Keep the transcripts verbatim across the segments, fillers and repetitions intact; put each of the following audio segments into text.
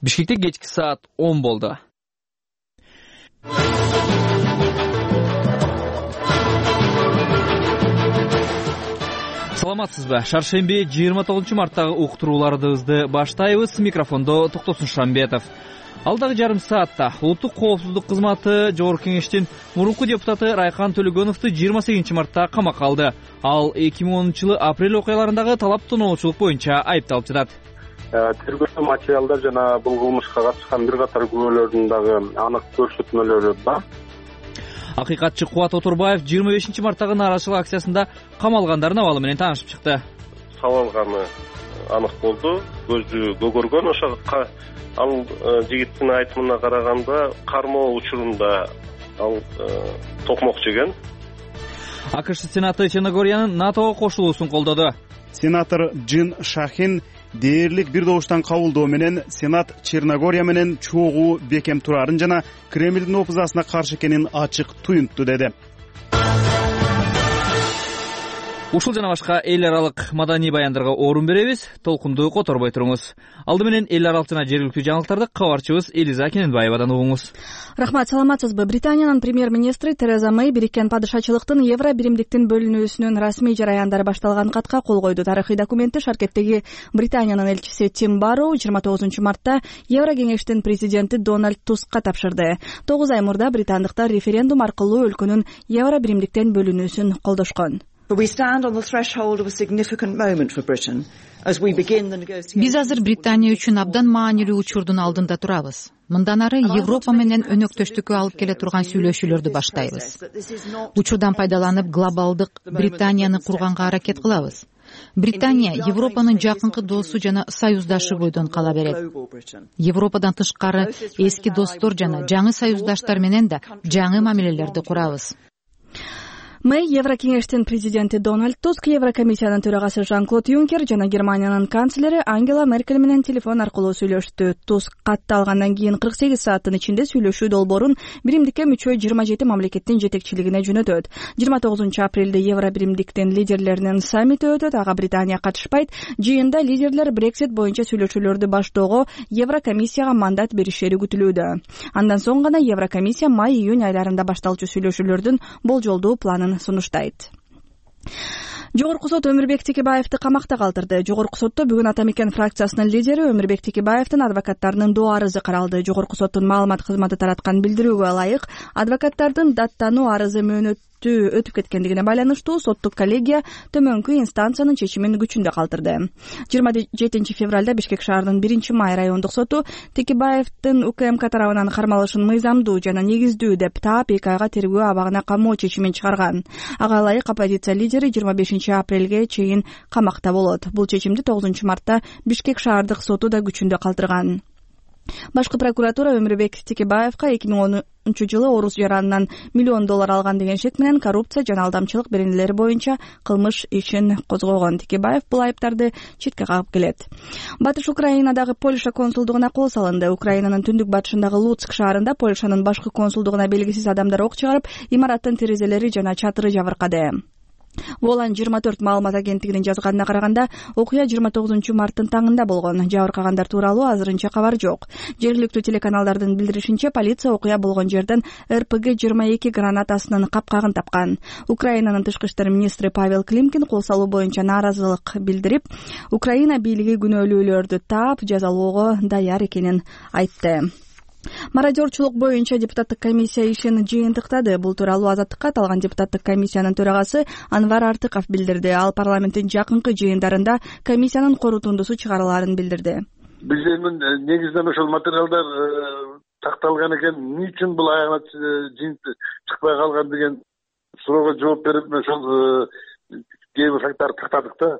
Бишкекте кечки саат он болду. Саламатсызбы? Шаршемби жыйырма тогузунчу марттагы уктуруулардыбызды баштайбыз. Микрофондо Токтосун Шамбетов. Алдагы жарым саатта улуттук коопсуздук кызматы Жогорку Кеңештин мурунку депутаты Райхан Төлөгөновду жыйырма сегизинчи мартта камакка алды. Ал эки миң онунчу жылы апрель окуяларындагы талап тоноочулук боюнча айыпталып жатат. Тергөө материалдар жана бул кылмышка катышкан бир катар күбөлөрдүн дагы анык көрсөтмөлөрү бар. Акыйкатчы Кубат Оторбаев жыйырма бешинчи марттагы нааразычылык акциясында камалгандардын абалы менен таанышып чыкты. Сабалганы анык болду, көзү көгөргөн. Ошо ал жигиттин айтымына караганда кармоо учурунда ал токмок жеген. АКШ Сенаты Черногориянын НАТОго кошулуусун колдоду. Сенатор Джин Шахин дээрлик бир добуштан кабылдоо менен Сенат Черногория менен чогуу бекем турарын жана Кремлдин опузасына каршы экенин ачык туюнтту деди. Ушул жана башка эл аралык маданий баяндарга орун беребиз. Толкунду которбой туруңуз. Алды менен эл аралык жана жергиликтүү жаңылыктарды кабарчыбыз Элиза Кененбаевадан угуңуз. Рахмат, саламатсызбы? Британиянын премьер-министри Тереза Мэй Бириккен падышачылыктын евро биримдиктин бөлүнүүсүнүн расмий жараяндары башталган катка кол койду. Тарыхый документти Шаркеттеги Британиянын элчиси Тим Барроу жыйырма тогузунчу мартта Евро кеңештин президенти Дональд Тускка тапшырды. тогуз ай мурда британдыктар референдум аркылуу өлкөнүн евро биримдиктен бөлүнүүсүн колдошкон. Биз азыр Британия үчүн абдан маанилүү учурдун алдында турабыз. Мындан ары Европа менен өнөктөштүккө алып келе турган сүйлөшүүлөрдү баштайбыз. Учурдан пайдаланып глобалдык Британияны курганга аракет кылабыз. Британия Европанын жакынкы досу жана союздашы бойдон кала берет. Европадан тышкары эски достор жана жаңы союздаштар менен да жаңы мамилелерди курабыз. Мэй Евро кеңештин президенти Дональд Туск, Еврокомиссиянын төрагасы Жан-Клод Юнкер жана Германиянын канцлери Ангела Меркель менен телефон аркылуу сүйлөштү. Туск катты алгандан кийин кырк сегиз сааттын ичинде сүйлөшүү долбоорун биримдикке мүчө жыйырма жети мамлекеттин жетекчилигине жөнөтөт. жыйырма тогузунчу апрелде Евро биримдиктин лидерлеринин саммити өтөт. Ага Британия катышпайт. Жыйында лидерлер Брексит боюнча сүйлөшүүлөрдү баштоого Еврокомиссияга мандат беришери күтүлүүдө. Андан соң гана Еврокомиссия май-июнь айларында башталчу сүйлөшүүлөрдүн болжолдуу планын сунуштайт. Жогорку сот Өмүрбек Текебаевди камакта калтырды. Жогорку сотто бүгүн Ата Мекен фракциясынын лидери Өмүрбек Текебаевдин адвокаттарынын доо арызы каралды. Жогорку соттун маалымат кызматы тараткан билдирүүгө ылайык, адвокаттардын даттануу арызы мөөнөт өтүп кеткендигине байланыштуу соттук коллегия төмөнкү инстанциянын чечимин күчүндө калтырды. жыйырма жетинчи февралда Бишкек шаарынын биринчи май райондук соту Текебаевдин УКМК тарабынан кармалышын мыйзамдуу жана негиздүү деп таап эки айга тергөө абагына камоо чечимин чыгарган. Ага ылайык оппозиция лидери жыйырма бешинчи апрелге чейин камакта болот. Бул чечимди тогузунчу мартта Бишкек шаардык соту да күчүндө калтырган. Башкы прокуратура Өмүрбек Текебаевга эки миң онунчу жылы Орус жаранынан миллион доллар алган деген шек менен коррупция жана алдамчылык беренелери боюнча кылмыш ишин козгогон. Текебаев бул айыптарды четке кагып келет. Батыш Украинадагы Польша консулдугуна кол салынды. Украинанын түндүк батышындагы Луцк шаарында Польшанын башкы консулдугуна белгисиз адамдар ок чыгарып, имараттын терезелери жана чатыры жабыркады. Волан жыйырма төрт маалымат агенттигинин жазганына караганда, окуя жыйырма тогузунчу марттын таңында болгон. Жабыркагандар тууралуу азырынча кабар жок. Жергиликтүү телеканалдардын билдиришинче, полиция окуя болгон жерден эр пэ гэ жыйырма эки гранатасынын капкагын тапкан. Украинанын тышкы иштер министри Павел Климкин кол салуу боюнча нааразылык билдирип, Украина бийлиги күнөөлүүлөрдү таап, жазалоого даяр экенин айтты. Мародерчулук боюнча депутаттык комиссия ишин жыйынтыктады. Бул тууралуу Азаттыкка аталган депутаттык комиссиянын төрагасы Анвар Артыков билдирди. Ал парламенттин жакынкы жыйындарында комиссиянын корутундусу чыгарыларын билдирди. Биздин негизинен ошол материалдар такталган экен. Эмне үчүн бул аягына жыйынт чыкпай калган деген суроого жооп берип, ошол кээ бир факттарды тактадык да.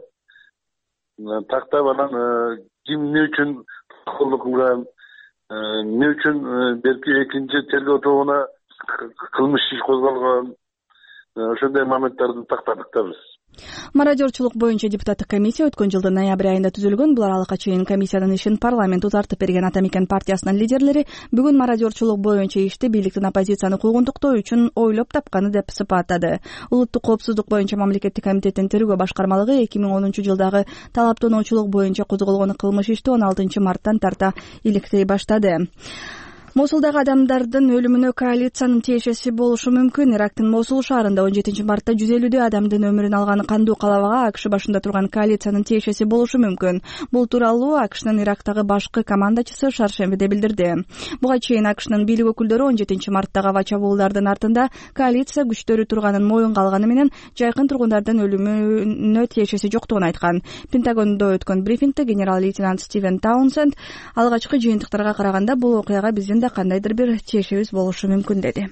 Тактап анан ким эмне үчүн колдук кылган, эмне үчүн белки экинчи тергөө тобуна кылмыш иш козголгон, ошондой моменттарды тактадык да биз. Мародерчулук боюнча депутаттык комиссия өткөн жылдын ноябрь айында түзүлгөн. Бул аралыкка чейин комиссиянын ишин парламент узартып берген Ата Мекен партиясынын лидерлери бүгүн мародерчулук боюнча ишти бийликтин оппозицияны куугунтуктоо үчүн ойлоп тапканы деп сыпаттады. Улуттук коопсуздук боюнча мамлекеттик комитеттин тергөө башкармалыгы эки миң онунчу жылдагы талаптануучулук боюнча козголгон кылмыш ишти он алтынчы марттан тарта иликтей баштады. Мосулдагы адамдардын өлүмүнө коалициянын тиешеси болушу мүмкүн. Ирактын Мосул шаарында он жетинчи мартта жүз элүүдөй адамдын өмүрүн алган кандуу калабага АКШ башында турган коалициянын тиешеси болушу мүмкүн. Бул тууралуу АКШнын Ирактагы башкы командачысы шаршембиде билдирди. Буга чейин АКШнын бийлик өкүлдөрү он жетинчи марттагы аба чабуулдардын артында коалиция күчтөрү турганын моюнга алганы менен жайкын тургундардын өлүмүнө тиешеси жоктугун айткан. Пентагондо өткөн брифингде генерал-лейтенант Стивен Таунсенд алгачкы жыйынтыктарга караганда бул окуяга биздин кандайдыр бир тиешебиз болушу мүмкүн деди.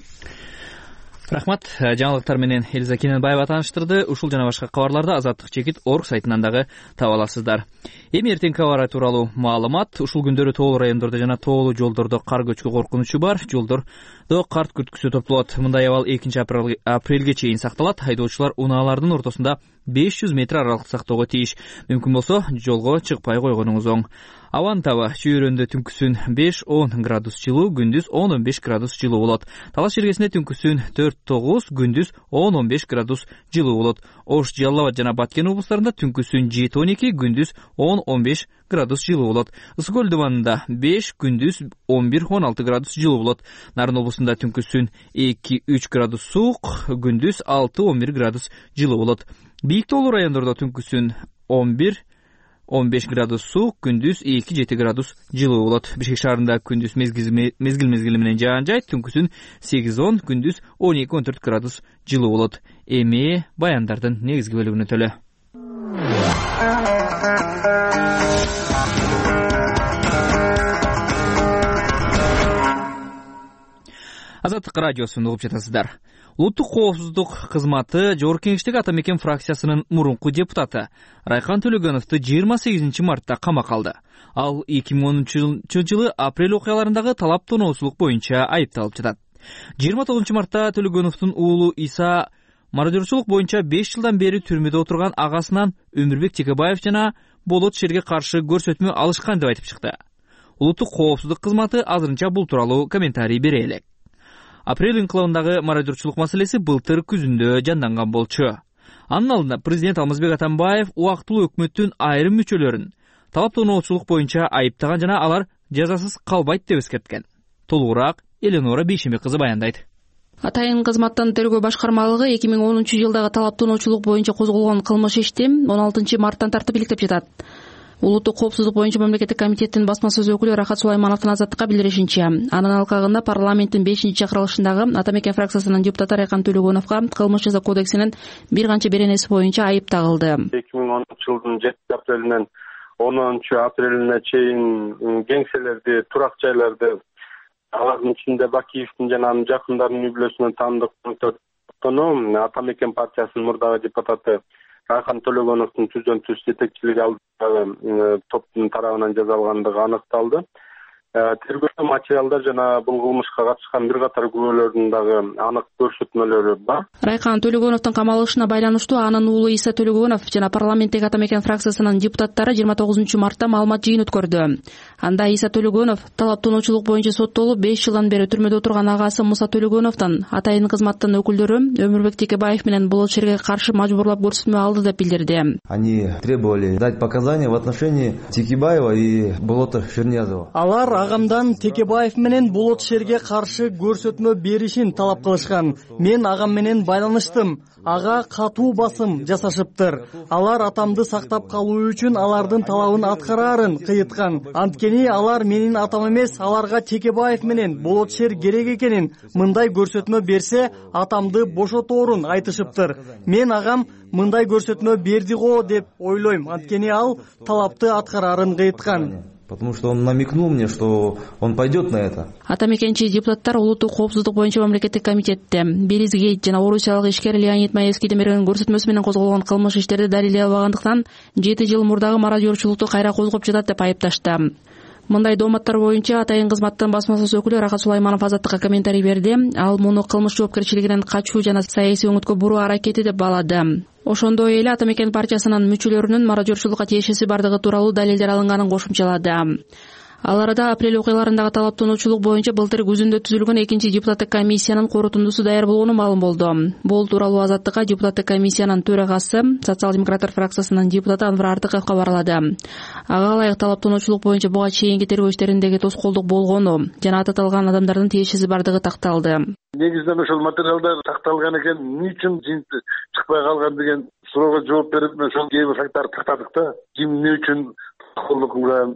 Рахмат. Жаңылыктар менен Элиза Кененбаева тааныштырды. Ушул жана башка кабарларды Азаттык чекит орг сайтынан дагы таба аласыздар. Эми эртеңки аба тууралуу маалымат. Ушул күндөрү тоолуу райондордо жана тоолуу жолдордо кар көчкү коркунучу бар. Жолдордо карт күрткүсү топтолот. Мындай абал экинчи апрелге чейин сакталат. Айдоочулар унаалардын ортосунда беш жүз метр аралыкты сактоого тийиш. Мүмкүн болсо жолго чыкпай койгонуңуз оң. Абанын таба чүйөрөндө түнкүсүн беш он градус жылуу, күндүз он он беш градус жылуу болот. Талаш жергесинде түнкүсүн төрт тогуз, күндүз он он беш градус жылуу болот. Ош, Жалал абад жана Баткен облустарында түнкүсүн жети он эки, күндүз он он беш градус жылуу болот. Ысык көл дубанында беш, күндүз он бир он алты градус жылуу болот. Нарын облусунда түнкүсүн эки үч градус суук, күндүз алты он бир градус жылуу болот. Бийик тоолуу райондордо түнкүсүн он бир он беш градус суук, күндүз эки жети градус жылуу болот. Бишкек шаарында күндүз мезгил мезгили менен жаан жайт, түнкүсүн сегиз он, күндүз он эки он төрт градус жылуу болот. Эми баяндардын негизги бөлүгүнө төлө. Азаттык радиосун угуп жатасыздар. Улуттук коопсуздук кызматы Жогорку Кеңештеги Ата Мекен фракциясынын мурунку депутаты Райкан Төлөгөновду жыйырма сегизинчи мартта камакка алды. Ал эки миң онунчу жылы апрель окуяларындагы талап тоноочулук боюнча айыпталып жатат. жыйырма тогузунчу мартта Төлөгөновдун уулу Иса мародерчулук боюнча беш жылдан бери түрмөдө отурган агасынан Өмүрбек Текебаев жана болот шерге каршы көрсөтмө алышкан деп айтып чыкты. Улуттук коопсуздук кызматы азырынча бул тууралуу комментарий бере элек. Апрель инкылабындагы мародерчулук маселеси былтыр күзүндө жанданган болчу. Анын алдында президент Алмазбек Атамбаев убактылуу өкмөттүн айрым мүчөлөрүн талап тоноочулук боюнча айыптаган жана алар жазасыз калбайт деп эскерткен. Толугураак Эленора Бейшембек кызы баяндайт. Атайын кызматтын тергөө башкармалыгы эки миң онунчу жылдагы талап тоноочулук боюнча козголгон кылмыш ишти он алтынчы марттан тартып иликтеп жатат. Улуттук коопсуздук боюнча мамлекеттик комитеттин басма сөз өкүлү Рахат Сулаймановдун Азаттыкка билдиришинче, анын алкагында парламенттин бешинчи чакырылышындагы Ата Мекен фракциясынын депутаты Райкан Төлөгөновго кылмыш жаза кодексинин бир канча беренеси боюнча айып тагылды. эки миң онунчу жылдын жетинчи апрелинен онунчу апрелине чейин кеңселерди, турак жайларды, алардын ичинде Бакиевдин жана анын жакындарынын үй бүлөсүнөн таандык пункттону Ата Мекен партиясынын мурдагы депутаты Райкан Төлөгөновдун түздөн түз жетекчилиги алдындагы топтун тарабынан жасалгандыгы аныкталды. Тергөө материалдар жана бул кылмышка катышкан бир катар күбөлөрдүн дагы анык көрсөтмөлөрү бар. Райкан Төлөгөновдун камалышына байланыштуу анын уулу Иса Төлөгөнов жана парламенттеги Ата Мекен фракциясынын депутаттары жыйырма тогузунчу мартта маалымат жыйын өткөрдү. Анда Иса Төлөгөнов талап тоноочулук боюнча соттолуп беш жылдан бери түрмөдө отурган агасы Муса Төлөгөновдун атайын кызматтын өкүлдөрү Өмүрбек Текебаев менен болот шерге каршы мажбурлап көрсөтмө алды деп билдирди. Они требовали дать показания в отношении Текебаева и Болота Шерниязова. Алар агамдан Текебаев менен болот шерге каршы көрсөтмө беришин талап кылышкан. Мен агам менен байланыштым. Ага катуу басым жасашыптыр. Алар атамды сактап калуу үчүн алардын талабын аткараарын кыйыткан. Анткени алар менин атам эмес, аларга Текебаев менен болот шер керек экенин, мындай көрсөтмө берсе атамды бошоторун айтышыптыр. Мен агам мындай көрсөтмө берди го деп ойлойм. Анткени ал талапты аткараарын кыйыткан. Потому что он намекнул мне, что он пойдет на это. Ата Мекенчи депутаттар улуттук коопсуздук боюнча мамлекеттик комитетте Белизгейт жана орусиялык ишкер Леонид Маевскийдин берген көрсөтмөсү менен козголгон кылмыш иштерди далилдей албагандыктан жети жыл мурдагы мародерчулукту кайра козгоп жатат деп айыпташты. Мындай дооматтар боюнча Атайын кызматтын басма сөз өкүлү Рахат Сулайманов Азаттыкка комментарий берди. Ал муну кылмыш жоопкерчилигинен качуу жана саясий өңүткө буруу аракети деп баалады. Ошондой эле Ата Мекен партиясынын мүчөлөрүнүн мародёрчулукка тиешеси бардыгы тууралуу далилдер алынганын кошумчалады. Ал арада апрель окуяларындагы талаптануучулук боюнча былтыр күзүндө түзүлгөн экинчи депутаттык комиссиянын корутундусу даяр болгону маалым болду. Бул тууралуу Азаттыкка депутаттык комиссиянын төрагасы, социал-демократтар фракциясынын депутаты Анвар Артыков кабарлады. Ага ылайык талаптануучулук боюнча буга чейинки тергөө иштериндеги тоскоолдук болгону жана аты аталган адамдардын тиешеси бардыгы такталды. Негизинен ошол материалдар такталган экен, эмне үчүн жыйынт чыкпай калган деген суроого жооп берип, ошол кээ бир факттарды тактадык да. Ким эмне үчүн тоскоолдук кылган,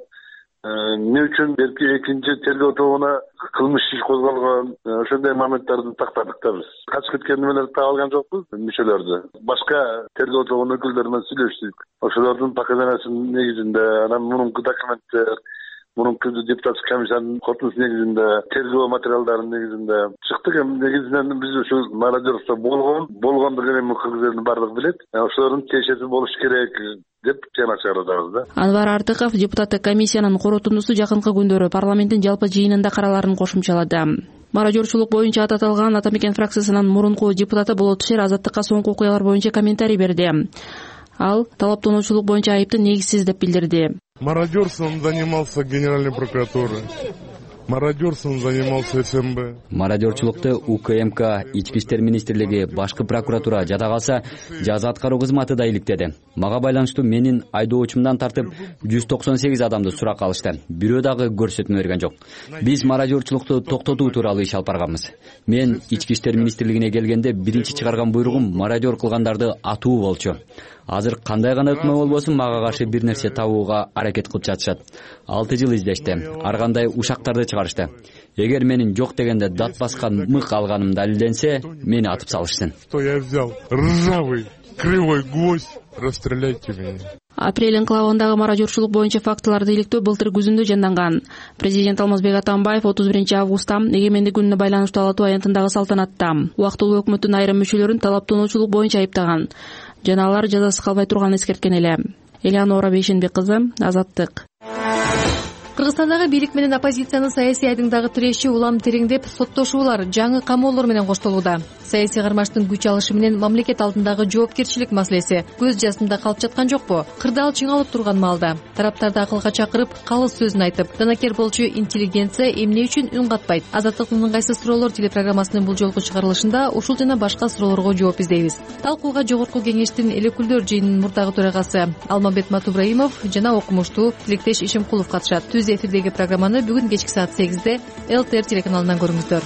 эмне үчүн белки экинчи тергөө тобуна кылмыш иш козголгон, ошондой моменттарды тактадык да биз. Качып кеткен немелерди таап алган жокпуз, мүчөлөрдү. Башка тергөө тобунун өкүлдөрү менен сүйлөштүк. Ошолордун показаниясынын негизинде, анан мурунку документтер, мурунку депутаттык комиссиянын корутундусу негизинде, тергөө материалдарынын негизинде чыктык. Эми негизинен биз ушул мародерство болгон, болгондугун эми кыргыз элинин баардыгы билет. Ошолордун тиешеси болуш керек деп жана чыгарабыз да. Анвар Артыков депутаттык комиссиянын корутундусу жакынкы күндөрү парламенттин жалпы жыйынында караларын кошумчалады. Мародёрчулук боюнча аты аталган Ата Мекен фракциясынын мурунку депутаты Болот Шер Азаттыкка соңку окуялар боюнча комментарий берди. Ал талаптануучулук боюнча айыпты негизсиз деп билдирди. Мародерством занимался Генеральной прокуратуры. Мародерством занимался СМБ. Мародерчулукту УКМК, Ички иштер министрлиги, башкы прокуратура жада калса, жаза аткаруу кызматы да иликтеди. Мага байланыштуу менин айдоочумдан тартып жүз токсон сегиз адамды суракка алышты. Бирөө дагы көрсөтмө берген жок. Биз мародерчулукту токтотуу тууралуу иш алып барганбыз. Мен Ички иштер министрлигине келгенде биринчи чыгарган буйругум мародер кылгандарды атуу болчу. Азыр кандай гана өкмө болбосун мага каршы бир нерсе табууга аракет кылып жатышат. алты жыл издешти. Ар кандай ушактарды чыгарышты. Эгер менин жок дегенде дат баскан мык алганым далилденсе, мени атып салышсын. Что я взял? Ржавый, кривой гвоздь. Расстреляйте меня. Апрель энклавындагы мародёрчулук боюнча фактыларды иликтөө былтыр күзүндө жанданган. Президент Алмазбек Атамбаев отуз биринчи августта эгемендик күнүнө байланыштуу алатуу аянтындагы салтанатта убактылуу өкмөттүн айрым мүчөлөрүн талаптануучулук боюнча айыптаган. Жана алар жазасыз калбай турганын эскерткен эле. Элеонора Бейшенбек кызы, Азаттык. Кыргызстандагы бийлик менен оппозициянын саясий айдыңдагы тиреши улам тереңдеп, соттошуулар жаңы камоолор менен коштолууда. Саясий кармаштын күч алышы менен мамлекет алдындагы жоопкерчилик маселеси көз жасында калып жаткан жокпу? Кырдаал чыңалып турган маалда тараптарды акылга чакырып, калыс сөзүн айтып, данакер болчу интеллигенция эмне үчүн үн катпайт? Азаттыктын ыңгайсыз суроолор телепрограммасынын бул жолку чыгарылышында ушул жана башка суроолорго жооп издейбиз. Талкууга Жогорку Кеңештин эл өкүлдөр жыйынынын мурдагы төрагасы Алмамбет Матубраимов жана окумуштуу Тилектеш Ишимкулов катышат. Түз эфирдеги программаны бүгүн кечки саат сегизде эл тэ эр телеканалынан көрүңүздөр.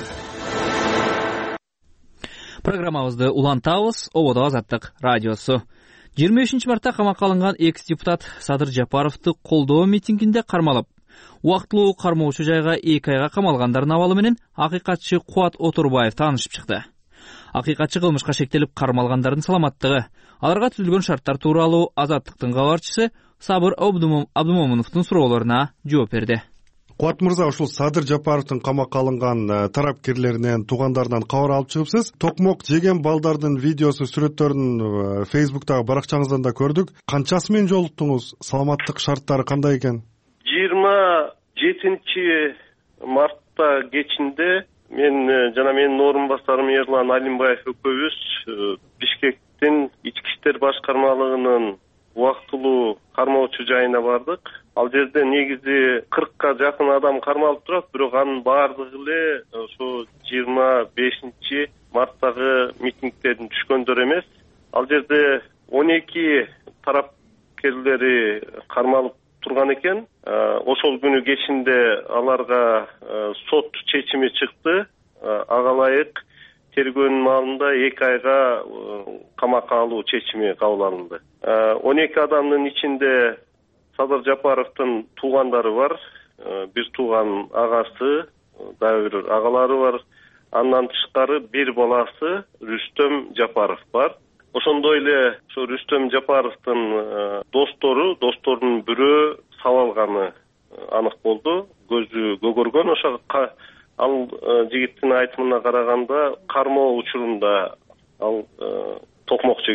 Программабызды улантабыз. Ободо Азаттык радиосу. жыйырма бешинчи мартта камакка алынган экс депутат Садыр Жапаровду колдоо митингинде кармалып, убактылуу кармоочу жайга эки айга камалгандардын абалы менен акыйкатчы Кубат Отурбаев таанышып чыкты. Акыйкатчы кылмышка шектелип кармалгандардын саламаттыгы, аларга түзүлгөн шарттар тууралуу Азаттыктын кабарчысы Сабыр Абдумомуновдун суроолоруна жооп берди. Кубат мырза, ушул Садыр Жапаровдун камакка алынган тарапкерлеринен, туугандарынан кабар алып чыгыпсыз. Токмок жеген балдардын видеосу, сүрөттөрүн Facebook'тагы баракчаңыздан да көрдүк. Канчасы менен жолуктуңуз? Саламаттык шарттары кандай экен? жыйырма жетинчи мартта кечинде мен жана менин орун басарым Эрлан Алимбаев экөөбүз Бишкектин ички иштер башкармалыгынын убактылуу кармоочу жайына бардык. Ал жерде негизи кыркка жакын адам кармалып турат, бирок анын баардыгы эле ошо жыйырма бешинчи марттагы митингден түшкөндөр эмес. Ал жерде он эки тарапкерлери кармалып турган экен. Ошол күнү кечинде аларга сот чечими чыкты. Ага ылайык тергөөнүн маалында эки айга камакка алуу чечими кабыл алынды. он эки адамдын ичинде Садыр Жапаровдун туугандары бар, бир тууган агасы, дагы бир агалары бар. Андан тышкары бир баласы Рүстөм Жапаров бар. Ошондой эле ошо Рүстөм Жапаровдун достору, досторунун бирөө сабалганы анык болду. Көзү көгөргөн. Ошо ал жигиттин айтымына караганда кармоо учурунда ал токмок жеген.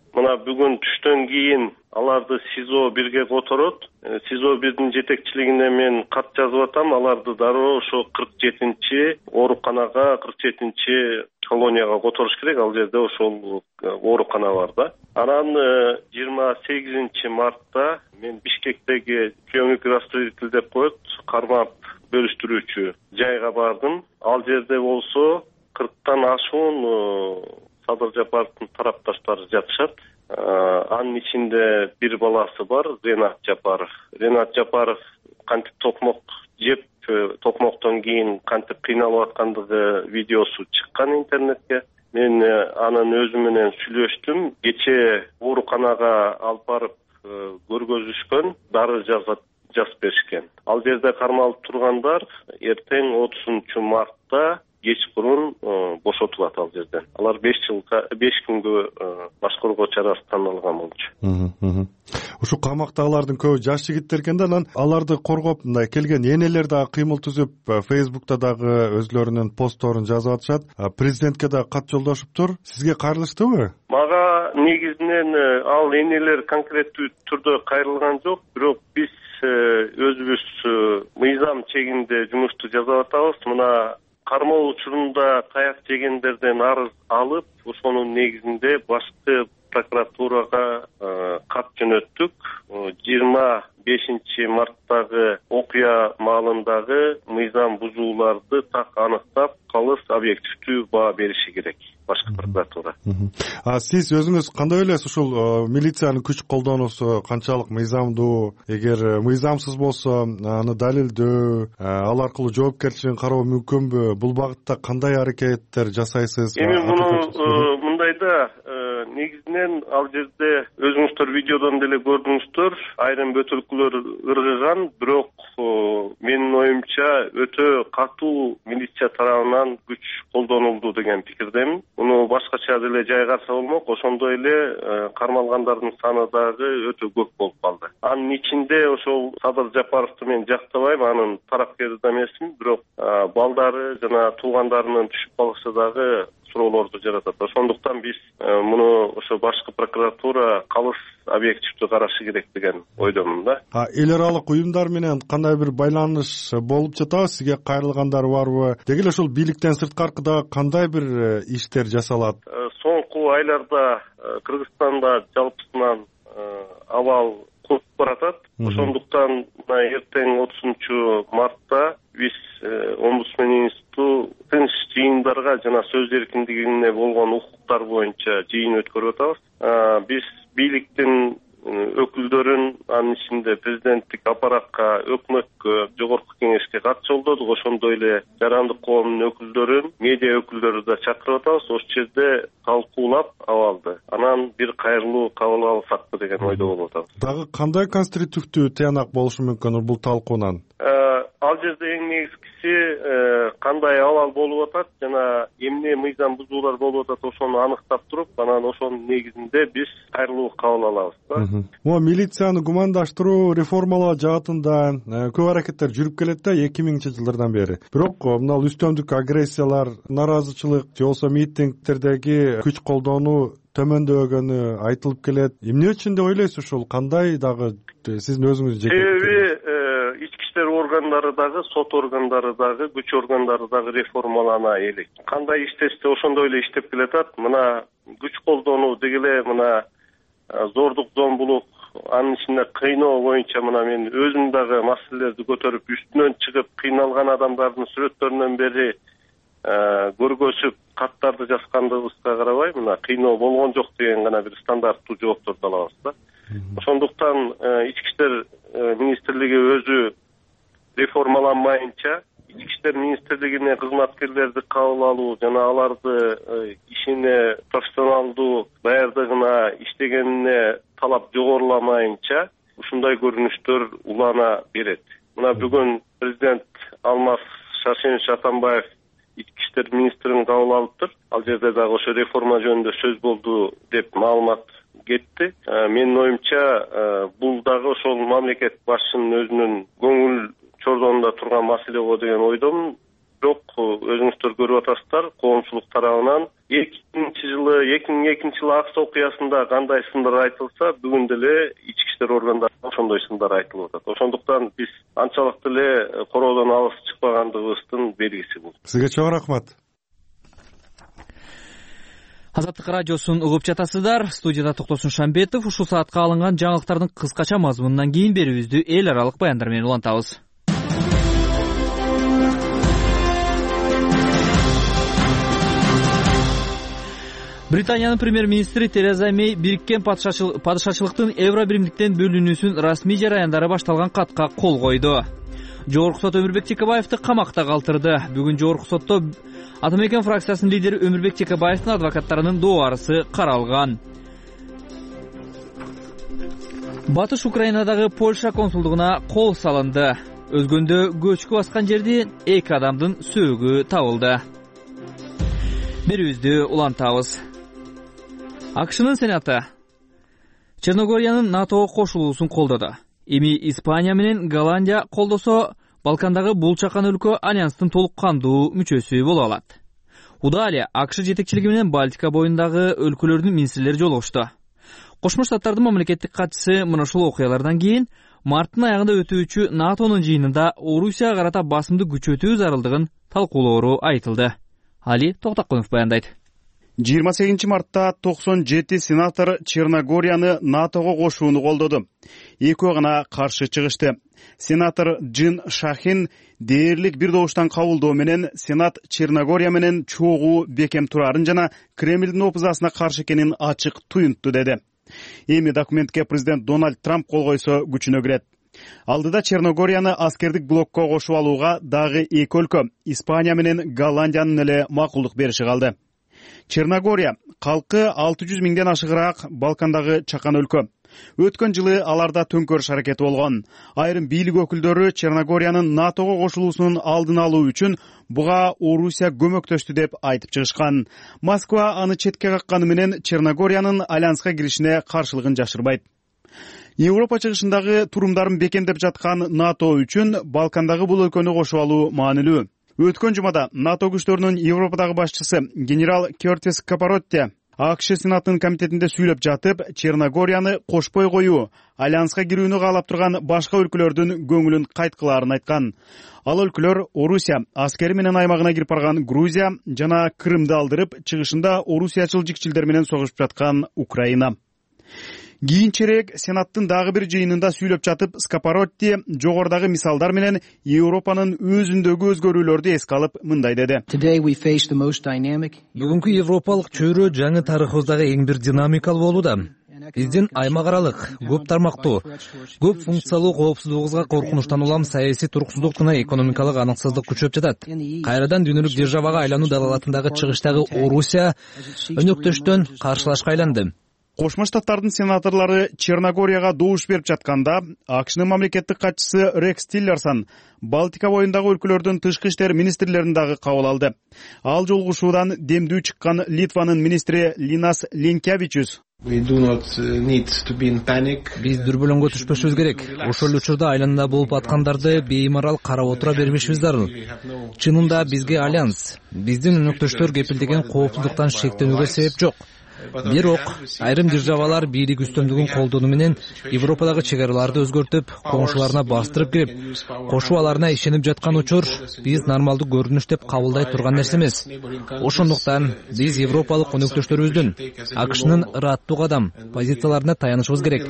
мына бүгүн түштөн кийин аларды СИЗО бирге которот. СИЗО бирдин жетекчилигине мен кат жазып атам. Аларды дароо ошо кырк жетинчи ооруканага, кырк жетинчи колонияга которуш керек. Ал жерде ошол оорукана бар да. Анан жыйырма сегизинчи мартта мен Бишкектеги приемник распределитель деп коет, кармап бөлүштүрүүчү жайга бардым. Ал жерде болсо кырктан ашуун Садыр Жапаровдун тарапташтары жатышат. Анын ичинде бир баласы бар, Ренат Жапаров. Ренат Жапаров кантип токмок жеп, токмоктон кийин кантип кыйналып аткандыгы видеосу чыккан интернетке. Мен анын өзү менен сүйлөштүм. Кече ооруканага алып барып көргөзүшкөн, дары жазып жазып беришкен. Ал жерде кармалып тургандар эртең отузунчу мартта кечкурун бошотулат ал жерден. Алар беш жылга беш күнгө баш коргоо чарасы танылган болчу. Ушу камактагылардын көбү жаш жигиттер экен да, анан аларды коргоп мындай келген энелер дагы кыймыл түзүп, Фейсбукта дагы өзлөрүнүн постторун жазып атышат. Президентке да кат жолдошуптур. Сизге кайрылыштыбы? Мага негизинен ал энелер конкреттүү түрдө кайрылган жок, бирок биз өзүбүз мыйзам чегинде жумушту жасап атабыз. Мына кармоо учурунда таяк жегендерден арыз алып, ошонун негизинде башкы прокуратурага кат жөнөттүк. жыйырма бешинчи марттагы окуя маалындагы мыйзам бузууларды так аныктап, калыс объективдүү баа бериши керек башкы прокуратура. А сиз өзүңүз кандай ойлойсуз, ушул милициянын күч колдонуусу канчалык мыйзамдуу? Эгер мыйзамсыз болсо, аны далилдөө, ал аркылуу жоопкерчилигин кароо мүмкүнбү? Бул багытта кандай аракеттер жасайсыз? Эми муну мындайда негизинен ал жерде өзүңүздөр видеодон деле көрдүңүздөр, айрым бөтөлкүлөр ыргыган, бирок менин оюмча өтө катуу милиция тарабынан күч колдонулду деген пикирдемин. Муну башкача деле жайгарса болмок, ошондой эле кармалгандардын саны дагы өтө көп болуп калды. Анын ичинде ошол Садыр Жапаровду мен жактабайм, анын тарапкери да эмесмин, бирок балдары жана туугандарынын түшүп калышы дагы суроолорду жаратат. Ошондуктан биз муну ошо башкы прокуратура калыс объективдүү карашы керек деген ойдомун да. А эл аралык уюмдар менен кандай бир байланыш болуп жатабы? Сизге кайрылгандар барбы? Деги эле ошол бийликтен сырткаркы дагы кандай бир иштер жасалат? Соңку айларда Кыргызстанда жалпысынан абал куруп баратат. Ошондуктан эртең отузунчу мартта биз омбудсмен институту тынч жыйындарга жана сөз эркиндигине болгон укуктар боюнча жыйын өткөрүп атабыз. Биз бийликтин өкүлдөрүн, анын ичинде президенттик аппаратка, өкмөткө, жогорку кеңешке кат жолдодук. Ошондой эле жарандык коомдун өкүлдөрүн, медиа өкүлдөрү да чакырып атабыз. Ошол жерде талкуулап абалды. Анан бир кайрылуу кабыл алсакпы деген ойдо болуп атабыз. Дагы кандай конструктивдүү тыянак болушу мүмкүн бул талкуунан? Ал жерде эң негизгиси кандай абал болуп атат жана эмне мыйзам бузуулар болуп атат, ошону аныктап туруп, анан ошонун негизинде биз кайрылуу кабыл алабыз да. Могу милицияны гумандаштыруу, реформалоо жаатында көп аракеттер жүрүп келет да эки миңинчи жылдардан бери. Бирок мына үстөмдүк агрессиялар, наразычылык же болбосо митингтердеги күч колдонуу төмөндөгөнү айтылып келет. Эмне үчүн деп ойлойсуз ушул? Кандай дагы сиздин өзүңүз жеке себеби ички иштер органдары дагы, сот органдары дагы, күч органдары дагы реформалана элек. Кандай иштешсе ошондой эле иштеп келатат. Мына күч колдонуу дегеле мына зордук, зомбулук, анын ичинде кыйноо боюнча мына мен өзүм дагы маселелерди көтөрүп, үстүнөн чыгып кыйналган адамдардын сүрөттөрүнөн бери көргөзүп, каттарды жазгандыгыбызга карабай, мына кыйноо болгон жок деген гана бир стандарттуу жоопторду алабыз да. Ошондуктан ички иштер министрлиги өзү реформаланмайынча, ички иштер министрлигине кызматкерлерди кабыл алуу жана аларды ишине профессионалдуу даярдыгына, иштегенине талап жогоруламайынча ушундай көрүнүштөр улана берет. Мына бүгүн президент Алмаз Шаршенович Атамбаев ички иштер министрин кабыл алыптыр. Ал жерде дагы ошо реформа жөнүндө сөз болду деп маалымат кетти. Менин оюмча бул дагы ошол мамлекет башчынын өзүнүн көңүл чордонунда турган маселе го деген ойдомун. бирок өзүңүздөр көрүп атасыздар коомчулук тарабынан эки миңинчи жылы эки миң экинчи жылы акс окуясында кандай сындар айтылса бүгүн деле ички иштер органдарында ошондой сындар айтылып атат. Ошондуктан биз анчалык деле короодон алыс чыкпагандыгыбыздын белгиси бул. Сизге чоң рахмат. Азаттык радиосун угуп жатасыздар. Студияда Токтосун Шамбетов. Ушул саатка алынган жаңылыктардын кыскача мазмунунан кийин берүүбүздү эл аралык баяндар менен улантабыз. Британиянын премьер-министри Тереза Мей бириккен падышачылыктын евро биримдиктен бөлүнүүсүн расмий жараяндары башталган катка кол койду. Жогорку сот Өмүрбек Текебаевди камакта калтырды. Бүгүн жогорку сотто Атамекен фракциясынын лидери Өмүрбек Текебаевдин адвокаттарынын доо арызы каралган. Батыш Украинадагы Польша консулдугуна кол салынды. Өзгөндө көчкү баскан жерди эки адамдын сөөгү табылды. Берүүбүздү улантабыз. АКШнын Сенаты Черногориянын НАТОго кошулуусун колдоду. Эми Испания менен Голландия колдосо, Балкандагы бул чакан өлкө альянстын толук кандуу мүчөсү боло алат. Удали АКШ жетекчилиги менен Балтика боюндагы өлкөлөрдүн министрлери жолугушту. Кошмо Штаттардын мамлекеттик катчысы мына ушул окуялардан кийин марттын аягында өтүүчү НАТОнун жыйынында Орусияга карата басымды күчөтүү зарылдыгын талкуулоору айтылды. Али Токтакунов баяндайт. жыйырма сегизинчи мартта токсон жети сенатор Черногорияны НАТОго кошууну колдоду. Экөө гана каршы чыгышты. Сенатор Джин Шахин дээрлик бир добуштан кабылдоо менен Сенат Черногория менен чогуу бекем турарын жана Кремлдин опузасына каршы экенин ачык туюнтту деди. Эми документке президент Дональд Трамп кол койсо күчүнө кирет. Алдыда Черногорияны аскердик блокко кошуп алууга дагы эки өлкө Испания менен Голландиянын эле макулдук бериши калды. Черногория калкы алты жүз миңден ашыгыраак Балкандагы чакан өлкө. Өткөн жылы аларда төңкөрүш аракети болгон. Айрым бийлик өкүлдөрү Черногориянын НАТОго кошулуусунун алдын алуу үчүн буга Орусия көмөктөштү деп айтып чыгышкан. Москва аны четке какканы менен Черногориянын альянска киришине каршылыгын жашырбайт. Европа чыгышындагы турумдарын бекемдеп жаткан НАТО үчүн Балкандагы бул өлкөнү кошуп алуу маанилүү. Өткөн жумада НАТО күчтөрүнүн Европадагы башчысы генерал Кертис Капаротти АКШ Сенатынын комитетинде сүйлөп жатып, Черногорияны кошпой коюу альянска кирүүнү каалап турган башка өлкөлөрдүн көңүлүн кайткылаарын айткан. Ал өлкөлөр Орусия аскери менен аймагына кирип барган Грузия жана Крымды алдырып, чыгышында орусиячыл жикчилдер менен согушуп жаткан Украина. Кийинчерээк Сенаттын дагы бир жыйынында сүйлөп жатып, Скапаротти жогорудагы мисалдар менен Европанын өзүндөгү өзгөрүүлөрдү эске алып мындай деди. Бүгүнкү европалык чөйрө жаңы тарыхыбыздагы эң бир динамикалуу болууда. Биздин аймак аралык, көп тармактуу, көп функциялуу коопсуздугубузга коркунучтан улам саясий туруксуздук жана экономикалык аныксыздык күчөп жатат. Кайрадан дүйнөлүк державага айлануу далалатындагы чыгыштагы Орусия өнөктөштөн каршылашка айланды. Кошмо Штаттардын сенаторлору Черногорияга добуш берип жатканда, АКШнын мамлекеттик катчысы Рекс Тиллерсон Балтика боюндагы өлкөлөрдүн тышкы иштер министрлерин дагы кабыл алды. Ал жолугушуудан демдүү чыккан Литванын министри Линас Линкевичус Биз дүрбөлөңгө түшпөшүбүз керек. Ошол учурда айланында болуп аткандарды беймарал карап отура бербешибиз зарыл. Чынында бизге альянс, биздин өнөктөштөр кепилдеген коопсуздуктан шектенүүгө себеп жок. Бирок айрым державалар бийлик үстөмдүгүн колдонуу менен Европадагы чек араларды өзгөртүп, коңшуларына бастырып кирип, кошууларына ишенип жаткан учур биз нормалдуу көрүнүш деп кабылдай турган нерсе эмес. Ошондуктан биз европалык өнөктөштөрүбүздүн АКШнын ыраттуу кадам позицияларына таянышыбыз керек,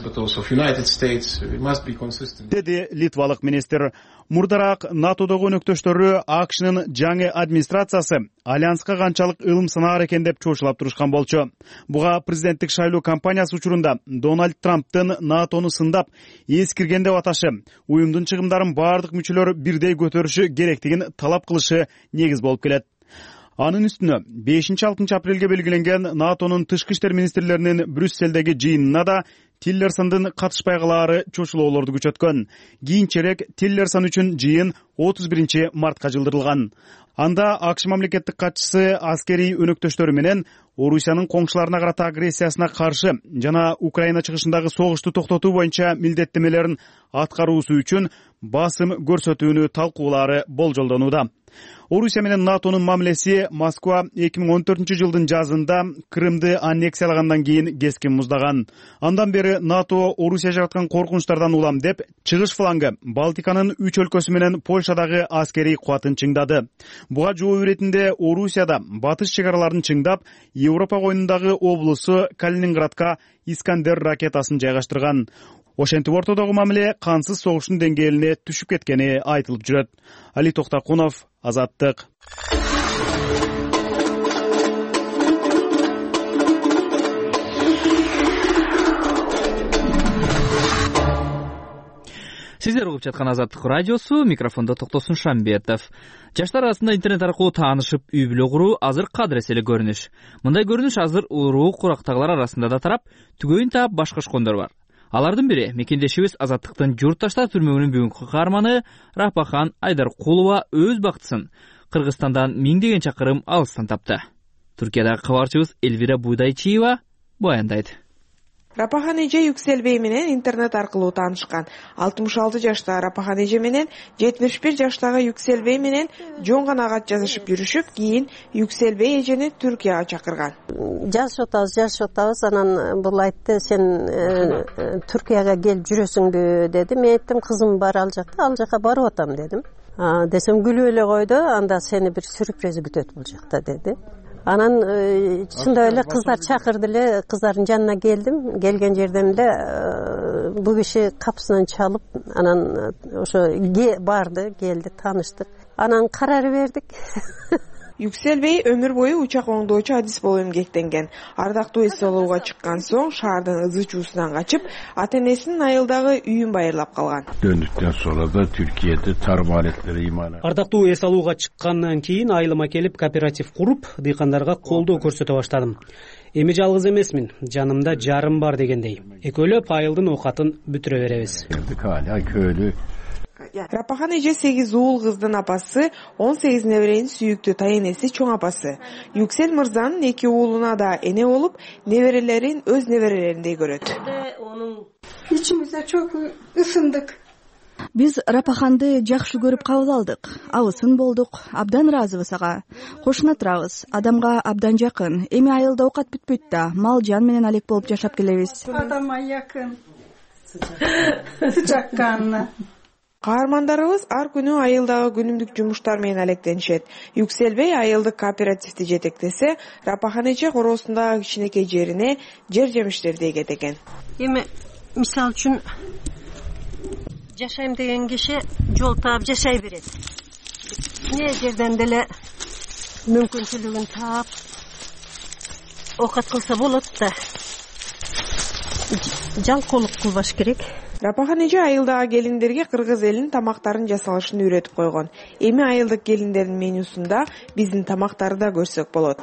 деди литвалык министр. Мурдараак НАТОдогу өнөктөштөрү АКШнын жаңы администрациясы альянска канчалык ылым санаар экен деп чоочулап турушкан болчу. Буга президенттик шайлоо кампаниясы учурунда Дональд Трамптын НАТОну сындап, эскирген деп аташы, уюмдун чыгымдарын бардык мүчөлөр бирдей көтөрүшү керектигин талап кылышы негиз болуп келет. Анын үстүнө бешинчи алтынчы апрелге белгиленген НАТОнун тышкы иштер министрлеринин Брюссельдеги жыйынына да Тиллерсондун катышпай калаары чочулоолорду күчөткөн. Кийинчерээк Тиллерсон үчүн жыйын отуз биринчи мартка жылдырылган. Анда АКШ мамлекеттик катчысы аскерий өнөктөштөрү менен Орусиянын коңшуларына карата агрессиясына каршы жана Украина чыгышындагы согушту токтотуу боюнча милдеттемелерин аткаруусу үчүн басым көрсөтүүнү талкуулаары болжолдонууда. Орусия менен натонун мамилеси Москва эки миң он төртүнчү жылдын жазында Крымды аннексиялагандан кийин кескин муздаган. Андан бери НАТО Орусия жараткан коркунучтардан улам деп чыгыш флангы Балтиканын үч өлкөсү менен Польшадагы аскерий кубатын чыңдады. Буга жооп иретинде Орусияда батыш чегараларын чыңдап, Европа коюнундагы облусу Калининградка Искандер ракетасын жайгаштырган. Ошентип ортодогу мамиле кансыз согуштун деңгээлине түшүп кеткени айтылып жүрөт. Али Токтакунов, Азаттык. Сиздер угуп жаткан Азаттык радиосу, микрофондо Токтосун Шамбетов. Жаштар арасында интернет аркылуу таанышып, үй бүлө куруу азыр кадыр эселе көрүнүш. Мындай көрүнүш азыр уруу курактагылар арасында да тарап, түгөйүн таап башкашкондор бар. Алардын бири мекендешибиз Азаттыктын журтташтар түрмөгүнүн бүгүнкү каарманы Рапахан Айдаркулова өз бактысын Кыргызстандан миңдеген чакырым алыстан тапты. Түркиядагы кабарчыбыз Элвира Буйдайчиева баяндайт. Рапахан эже Юкселбей менен интернет аркылуу таанышкан. алтымыш алты жаштагы Рапахан эже менен жетимиш бир жаштагы Юкселбей менен жон гана кат жазышып жүрүшүп, кийин Юкселбей эжени Түркияга чакырган. Жазышып атабыз, жасып атабыз. Анан бул айтты, сен Түркияга келип жүрөсүңбү деди. Мен айттым, кызым бар ал жакта, ал жака барып атам дедим. Десем күлүп эле койду. Анда сени бир сюрприз күтөт бул жакта деди. Анан чындап эле кыздар чакырды эле, кыздардын жанына келдим. Келген жерден эле бул киши капысынан чалып, анан ошо барды, келди, тааныштык. Анан карар бердик. Юкселбей өмүр бою учак оңдоочу адис болуп эмгектенген. Ардактуу эс алууга чыккан соң шаардын ызы чуусунан качып, ата-энесинин айылдагы үйүн байырлап калган. Döndükten sonra da Türkiye'de tarım aletleri imalat. Ардактуу эс алууга чыккандан кийин айылыма келип кооператив куруп, дыйкандарга колдоо көрсөтө баштадым. Эми жалгыз эмесмин, жанымда жарым бар дегендей. Экөөлөп айылдын оокатын бүтүрө беребиз. Hala köylü. Рапахан эже сегиз уул кыздын апасы, он сегиз неберенин сүйүктүү тайенеси чоң апасы. Юксел мырзанын эки уулуна да эне болуп, неберелерин өз неберелериндей көрөт. Ичимизде чок ысындык. Биз Рапаханды жакшы көрүп кабыл алдык. Абысын болдук, абдан ыраазыбыз ага. Кошуна турабыз, адамга абдан жакын. Эми айылда оокат бүтпөйт да, мал жан менен алек болуп жашап келебиз. Адамга жакын. Сычаккан. Каармандарыбыз ар күнү айылдагы күнүмдүк жумуштар менен алектенишет. Юкселбей айылдык кооперативди жетектесе, Рапахан эже короосундагы кичинекей жерине жер жемиштерди эгет экен. Эми мисал үчүн жашайм деген киши жол таап жашай берет. Не жерден деле мүмкүнчүлүгүн таап оокат кылса болот да. Жалкоолук кылбаш керек. Рапахан эже айылдагы келиндерге кыргыз элинин тамактарын жасалышын үйрөтүп койгон. Эми айылдык келиндердин менюсунда биздин тамактарды да көрсөк болот.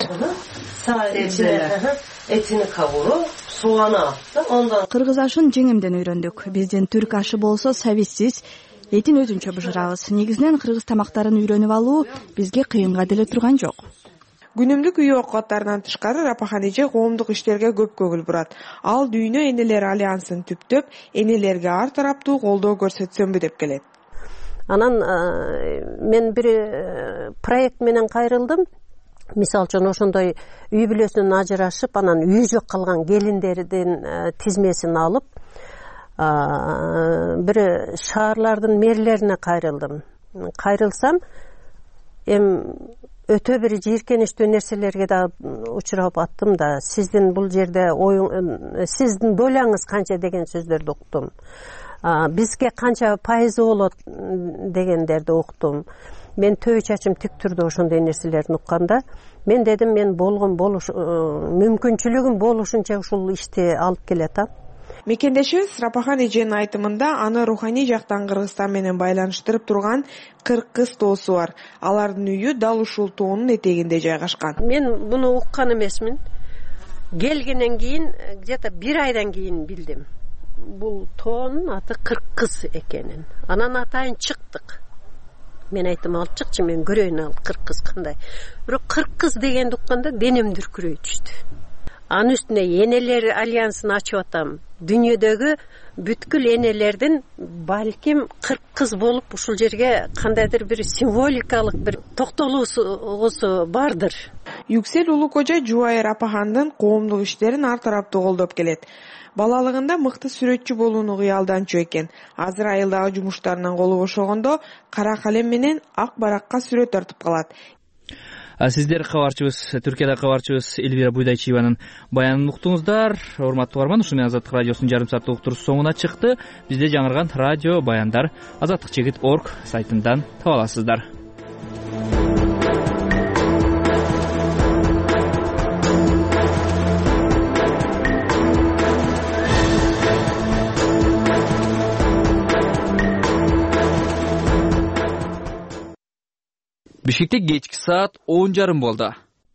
Этини кабуруп, сугана аттым, ондан Кыргыз ашын жеңемден үйрөндүк. Биздин түрк ашы болсо сабизсиз, этин өзүнчө бышырабыз. Негизинен кыргыз тамактарын үйрөнүп алуу бизге кыйынга деле турган жок. Күнүмдүк үй оокаттарынан тышкары Рапахан эже коомдук иштерге көп көңүл бурат. Ал Дүйнө энелер альянсын түптөп, энелерге ар тараптуу колдоо көрсөтсөмбү деп келет. Анан мен бир проект менен кайрылдым. Мисал үчүн ошондой үй бүлөсүнөн ажырашып, анан үй жок калган келиндердин тизмесин алып, бир шаарлардын мэрлерине кайрылдым. Кайрылсам, эм өтө бир жийиркеничтүү нерселерге да учурап аттым да, сиздин бул жерде оюң, сиздин долаңыз канча деген сөздөрдү уктум. Бизге канча пайызы болот дегендерди уктум. Мен төбө чачым тик турду ошондой нерселерди укканда, мен дедим, мен болгон болуш мүмкүнчүлүгүм болушунча ушул ишти алып келатам. Мекендешибиз Рапахан эженин айтымында аны руханий жактан Кыргызстан менен байланыштырып турган кырк кыз тоосу бар. Алардын үйү дал ушул тоонун этегинде жайгашкан. Мен буну уккан эмесмин. Келгенден кийин, где-то бир айдан кийин билдим. Бул тоонун аты кырк кыз экенин. Анан атайын чыктык. Мен айттым, алып чыкчы, мен көрөйүн ал кырк кыз кандай. Бирок кырк кыз дегенди укканда денем дүркүрөй түштү. анын үстүнө энелер альянсын ачып атам. Дүйнөдөгү бүткүл энелердин балким кырк кыз болуп ушул жерге кандайдыр бир символикалык бир токтолуусу бардыр. Юксел Улукожа Жубайыр апахандын коомдук иштерин ар тараптуу колдоп келет. Балалыгында мыкты сүрөтчү болууну кыялданчу экен. Азыр айылдагы жумуштарынан колу бошогондо кара калем менен ак баракка сүрөт тартып калат. Сиздер кабарчыбыз, Түркияда кабарчыбыз Элвира Буйдайчиеванын баянын уктуңуздар. Урматтуу угарман, ушу менен Азаттык радиосунун жарым сааттык уктуруусу соңуна чыкты. Бизде жаңырган радио баяндар азаттык чегит точка орг сайтынан таба аласыздар. Бишкекте кечки саат он жарым болду.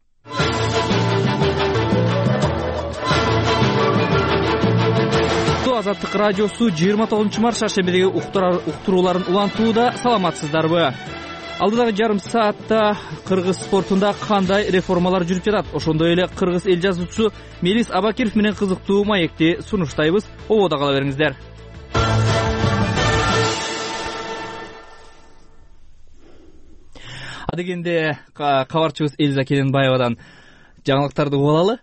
Азаттык радиосу жыйырма тогузунчу март шаршембидеги уктурууларын улантууда. Саламатсыздарбы? Алдыдагы жарым саатта кыргыз спортунда кандай реформалар жүрүп жатат? Ошондой эле кыргыз эл жазуучусу Мелис Абакиров менен кызыктуу маекти сунуштайбыз. Ободо кала бериңиздер. Адегенде кабарчыбыз Элиза Келенбаевадан жаңылыктарды угуп алалы.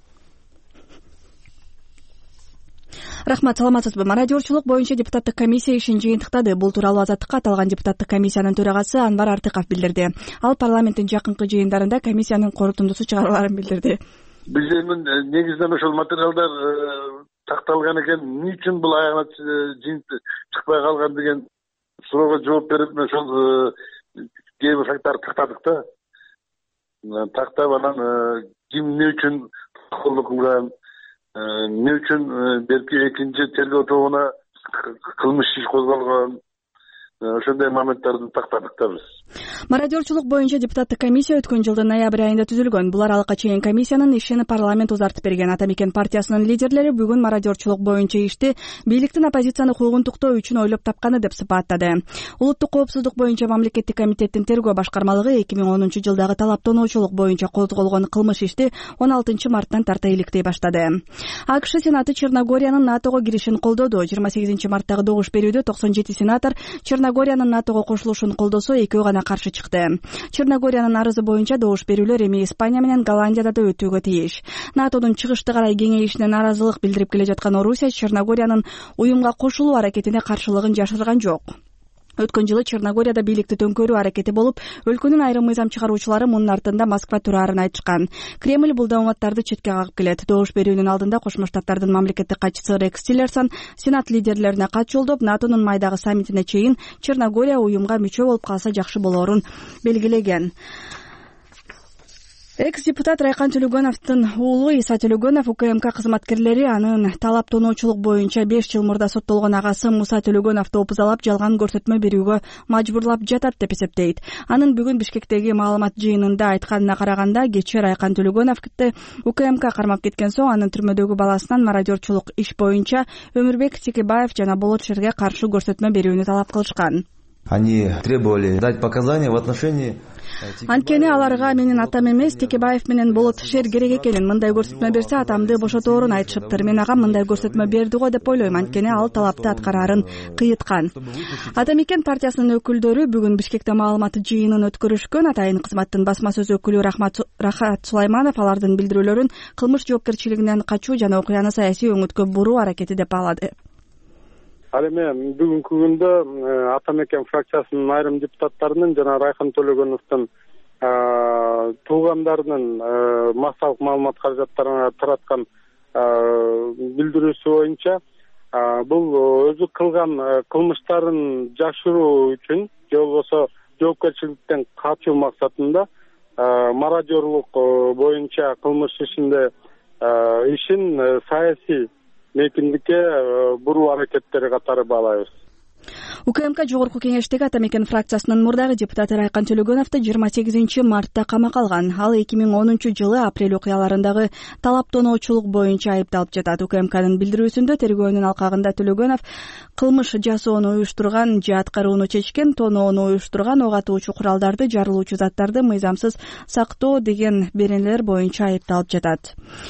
Рахмат, саламатсызбы? Мародерчулук боюнча депутаттык комиссия ишин жыйынтыктады. Бул тууралуу Азаттыкка аталган депутаттык комиссиянын төрагасы Анвар Артыков билдирди. Ал парламенттин жакынкы жыйындарында комиссиянын корутундусу чыгаруларын билдирди. Биз эми негизинен ошол материалдар такталган экен. Эмне үчүн бул аягына жыйынт чыкпай калган деген суроого жооп берип, ошол кээ бир факттарды тактадык да. Тактап анан ким эмне үчүн колдоо кылган, эмне үчүн белки экинчи тергөө тобуна кылмыш иш козголгон, ошондой моменттарды тактадык да биз. Мародерчулук боюнча депутаттык комиссия өткөн жылдын ноябрь айында түзүлгөн. Бул аралыкка чейин комиссиянын ишин парламент узартып берген. Ата Мекен партиясынын лидерлери бүгүн мародерчулук боюнча ишти бийликтин оппозицияны куугунтуктоо үчүн ойлоп тапканы деп сыпаттады. Улуттук коопсуздук боюнча мамлекеттик комитеттин тергөө башкармалыгы эки миң онунчу жылдагы талаптануучулук боюнча козголгон кылмыш ишти он алтынчы марттан тарта иликтей баштады. АКШ Сенаты Черногориянын НАТОго киришин колдоду. жыйырма сегизинчи марттагы добуш берүүдө токсон жети сенатор Черногориянын НАТОго кошулушун колдосо, экөө гана каршы чыкты. Черногориянын арызы боюнча добуш берүүлөр эми Испания менен Голландияда да өтүүгө тийиш. НАТОдун чыгышты карай кеңейишине наразылык билдирип келе жаткан Орусия Черногориянын уюмга кошулуу аракетине каршылыгын жашырган жок. Өткөн жылы Черногорияда бийликти төңкөрүү аракети болуп, өлкөнүн айрым мыйзам чыгаруучулары мунун артында Москва турарын айтышкан. Кремль бул дааматтарды четке кагып келет. Добуш берүүнүн алдында Кошмо Штаттардын мамлекеттик катчысы Рекс Тиллерсон Сенат лидерлерине кат жолдоп, НАТОнун майдагы саммитине чейин Черногория уюмга мүчө болуп калса жакшы болоорун белгилеген. Экс-депутат Райкан Төлөгөновдун уулу Иса Төлөгөнов УКМК кызматкерлери анын талаптануучулук боюнча беш жыл мурда соттолгон агасы Муса Төлөгөновду опузалап жалган көрсөтмө берүүгө мажбурлап жатат деп эсептейт. Анын бүгүн Бишкектеги маалымат жыйынында айтканына караганда, кечээ Райкан Төлөгөновду УКМК кармап кеткен соң анын түрмөдөгү баласынан мародерчулук иш боюнча Өмүрбек Текебаев жана Болот Шерге каршы көрсөтмө берүүнү талап кылышкан. Они требовали дать показания в отношении. Анткени аларга менин атам эмес, Текебаев менен Болот Шер керек экенин, мындай көрсөтмө берсе атамды бошоторун айтышыптыр. Мен агам мындай көрсөтмө берди го деп ойлойм, анткени ал талапты аткарарын кыйыткан. Ата Мекен партиясынын өкүлдөрү бүгүн Бишкекте маалымат жыйынын өткөрүшкөн. Атайын кызматтын басма сөз өкүлү Рахат Сулайманов алардын билдирүүлөрүн кылмыш жоопкерчилигинен качуу жана окуяны саясий өңүткө буруу аракети деп баалады. Ал эми бүгүнкү күндө Ата Мекен фракциясынын айрым депутаттарынын жана Райкан Төлөгөновдун туугандарынын массалык маалымат каражаттарына тараткан билдирүүсү боюнча бул өзү кылган кылмыштарын жашыруу үчүн же болбосо жоопкерчиликтен качуу максатында мародерлук боюнча кылмыш ишинде ишин саясий мейкиндикке буруу аракеттери катары баалайбыз. УКМК жогорку кеңештеги Ата Мекен фракциясынын мурдагы депутаты Райкан Төлөгөновду жыйырма сегизинчи мартта камакка алган. Ал эки миң онунчу жылы апрель окуяларындагы талаптануучулук боюнча айыпталып жатат. УКМКнын билдирүүсүндө тергөөнүн алкагында Төлөгөнов кылмыш жасоону уюштурган же аткарууну чечкен, тоноону уюштурган, ок атуучу куралдарды, жарылуучу заттарды мыйзамсыз сактоо деген беренелер боюнча айыпталып жатат.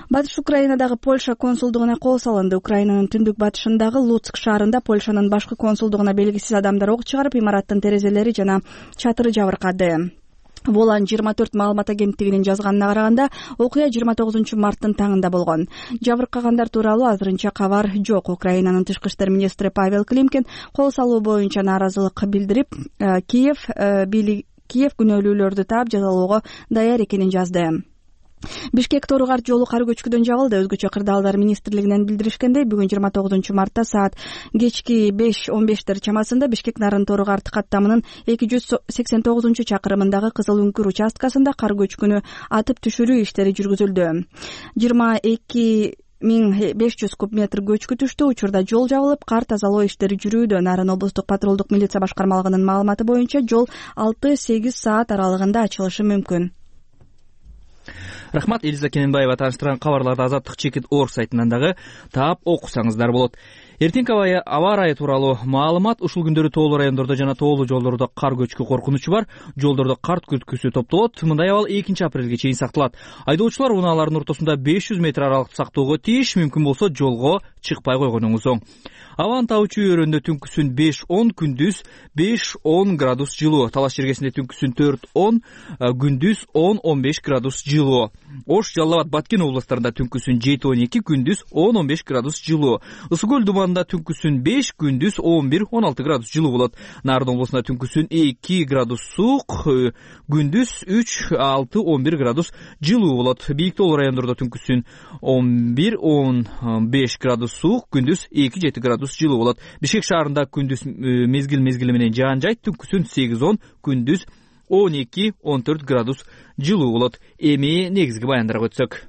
Батыш Украинадагы Польша консулдугуна кол салынды. Украинанын түндүк батышындагы Луцк шаарында Польшанын башкы консулдугуна белгисиз адамдар ок чыгарып, имараттын терезелери жана чатыры жабыркады. Волан жыйырма төрт маалымат агенттигинин жазганына караганда, окуя жыйырма тогузунчу марттын таңында болгон. Жабыркагандар тууралуу азырынча кабар жок. Украинанын тышкы иштер министри Павел Климкин кол салуу боюнча нааразылык билдирип, Киев Киев күнөөлүүлөрдү таап жазалоого даяр экенин жазды. Бишкек Тору-Карт жолу кар көчкүдөн жабылды. Өзгөчө кырдаалдар министрлигинен билдиришкендей, бүгүн жыйырма тогузунчу мартта саат кечки беш он бештер чамасында Бишкек Нарын Тору-Карт каттамынын эки жүз сексен тогузунчу чакырымындагы Кызыл үңкүр участкасында кар көчкүнү атып түшүрүү иштери жүргүзүлдү. жыйырма эки миң беш жүз куб метр көчкү түштү. Учурда жол жабылып, кар тазалоо иштери жүрүүдө. Нарын облустук патрулдук милиция башкармалыгынын маалыматы боюнча жол алты сегиз саат аралыгында ачылышы мүмкүн. Рахмат. Элиза Кененбаева тааныштырган кабарларды Азаттык чекит орг сайтынан дагы таап окусаңыздар болот. Эртеңки аба ырайы тууралуу маалымат: ушул күндөрү тоолуу райондордо жана тоолуу жолдордо кар көчкү коркунучу бар. Жолдордо кар күрткүсү топтолот. Мындай абал экинчи апрелге чейин сакталат. Айдоочулар унаалардын ортосунда беш жүз метр аралыкты сактоого тийиш, мүмкүн болсо жолго чыкпай койгонуңуз оң. Абанын табучу өрөндө түнкүсүн беш он, күндүз беш он градус жылуу. Талаш жергесинде түнкүсүн төрт он, күндүз он он беш градус жылуу. Ош, Жалал абад, Баткен областарында түнкүсүн жети он эки, күндүз он он беш градус жылуу. Ысык көл Думанда түнкүсүн беш, күндүз он бир он алты градус жылуу болот. Нарын облусунда түнкүсүн эки градус суук, күндүз үч алты он бир градус жылуу болот. Бийик тоолуу райондордо түнкүсүн он бир он беш градус суук, күндүз эки жети градус жылуу болот. Бишкек шаарында күндүз мезгил мезгили менен жаан жайт, түнкүсүн сегиз он, күндүз он эки он төрт градус жылуу болот. Эми негизги баяндарга өтсөк.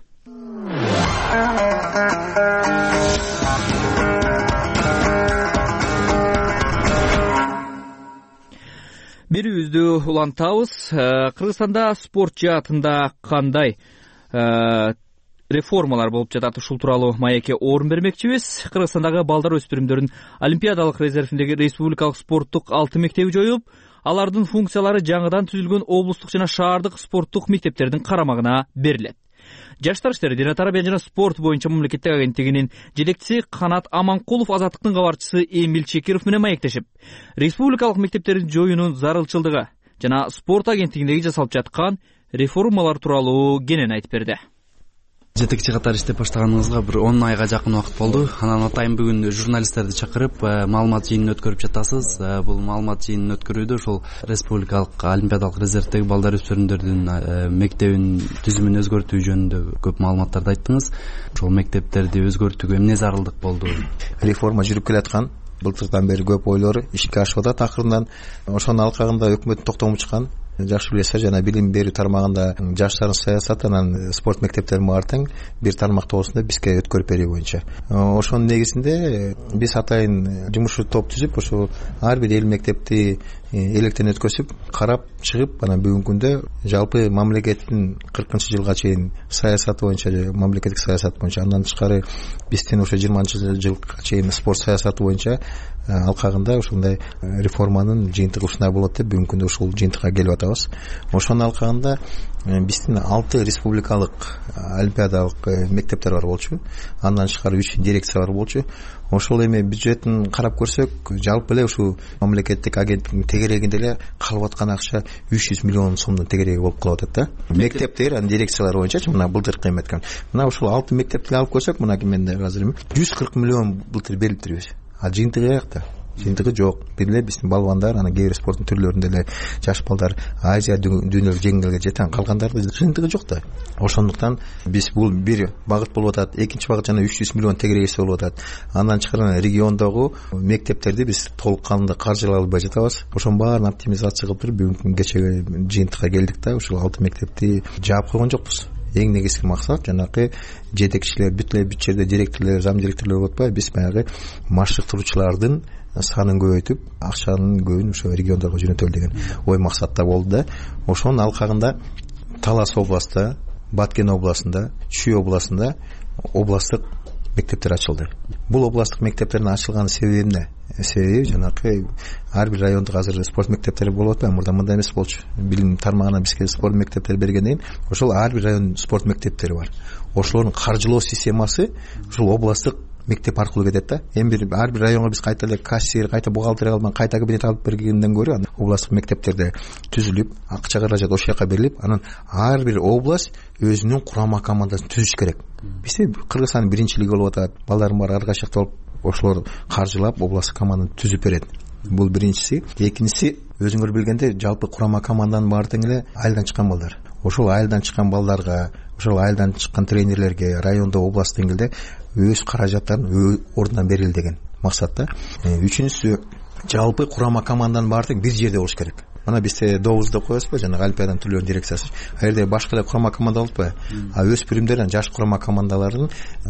Берүүбүздү улантабыз. Кыргызстанда спорт жаатында кандай реформалар болуп жатат, ушул тууралуу маекке орун бермекчибиз. Кыргызстандагы балдар өспүрүмдөрдүн олимпиадалык резервиндеги республикалык спорттук алты мектеби жоюлуп, алардын функциялары жаңыдан түзүлгөн облустук жана шаардык спорттук мектептердин карамагына берилет. Жаштар иштери, дене тарбия жана спорт боюнча мамлекеттик агенттигинин жетекчиси Канат Аманкулов Азаттыктын кабарчысы Эмил Чекиров менен маектешип, республикалык мектептердин жоюунун зарылчылдыгы жана спорт агенттигиндеги жасалып жаткан реформалар тууралуу кенен айтып берди. Жетекчи катары иштеп баштаганыңызга бир он айга жакын убакыт болду. Анан атайын бүгүн журналисттерди чакырып маалымат жыйынын өткөрүп жатасыз. Бул маалымат жыйынын өткөрүүдө ошол республикалык олимпиадалык резервдеги балдар өспүрүмдөрдүн мектебин түзүмүн өзгөртүү жөнүндө көп маалыматтарды айттыңыз. Ошол мектептерди өзгөртүүгө эмне зарылдык болду? Реформа жүрүп келаткан. Былтырдан бери көп ойлор ишке ашып атат акырындан. Ошонун алкагында өкмөттүн токтому чыккан. Жакшы билесиз, жана билим берүү тармагында жаштардын саясаты анан спорт мектептерин баары тең бир тармак тоосунда бизге өткөрүп берүү боюнча. Ошонун негизинде биз атайын жумушчу топ түзүп, ошол ар бир эл мектепти электен өткөзүп, карап чыгып, анан бүгүнкү күндө жалпы мамлекеттин кыркынчы жылга чейин саясаты боюнча, мамлекеттик саясат боюнча, андан тышкары биздин ошо жыйырманчы жылга чейин спорт саясаты боюнча алкагында ушундай реформанын жыйынтыгы ушундай болот деп бүгүнкү күндө ушул жыйынтыкка келип атабыз. Ошонун алкагында биздин алты республикалык олимпиадалык мектептер бар болчу. Андан тышкары үч дирекция бар болчу. Ошол эми бюджетин карап көрсөк, жалпы эле ушул мамлекеттик агенттиктин тегерегинде эле калып аткан акча үч жүз миллион сомдун тегереги болуп калып атат да. Мектептер, анан дирекциялар боюнча мына былтыркы эметкен. Мына ушул алты мектепти алып көрсөк, мына менде азыр жүз кырк миллион былтыр берилиптирбиз. А жыйынтыгы каякта? Жыйынтыгы жок. Бир эле биздин балбандар, анан кээ бир спорттун түрлөрүндө эле жаш балдар Азия дүйнөлүк жеңилге жеткен, калгандардын жыйынтыгы жок да. Ошондуктан биз бул бир багыт болуп атат, экинчи багыт жана үч жүз миллион тегерегиси болуп атат. Андан тышкары региондогу мектептерди биз толук кандуу каржылай албай жатабыз. Ошонун баарын оптимизация кылып туруп бүгүнкү кечеги жыйынтыкка келдик да, ушул алты мектепти жаап койгон жокпуз. Эң негизги максат жанакы жетекчилер, бүт эле бүт жерде директорлор, зам директорлор болуп атпайбы, биз баягы машыктыруучулардын санын көбөйтүп, акчанын көбүн ошо региондорго жөнөтөлү деген ой максатта болду да. Ошонун алкагында Талас областында, Баткен областында, Чүй областында областтык мектептер ачылды. Бул областтык мектептердин ачылган себеби эмне? Себеби жанакы ар бир райондо азыр спорт мектептери болуп атпайбы? Мурда мындай эмес болчу. Билим тармагына бизге спорт мектептери бергенден кийин ошол ар бир райондун спорт мектептери бар. Ошолордун каржылоо системасы ушул областтык мектеп аркылуу кетет да. Эми бир ар бир районго биз кайта эле кассир, кайта бухгалтерия алып, кайта кабинет алып бергенден көрө областтык мектептерде түзүлүп, акча каражат ошол жака берилип, анан ар бир область өзүнүн курама командасын түзүш керек. Бизде Кыргызстандын биринчи лиги болуп атат. Балдарым бар ар кайчакта болуп, ошолор каржылап областтык команданы түзүп берет. Бул биринчиси. Экинчиси, өзүңөр билгендей, жалпы курама команданын баары тең эле айылдан чыккан балдар. Ошол айылдан чыккан балдарга, ошол айылдан чыккан тренерлерге райондо, област деңгээлде өз каражаттарын ордунан берели деген максатта. Үчүнчүсү, жалпы курама команданын баары тең бир жерде болуш керек. Мына бизде добузду коебузбу, жана Олимпиаданын түрлөрүнүн дирекциясы. Ал жерде башка эле курама команда болуппу? А өспүрүмдөрдөн жаш курама командаларын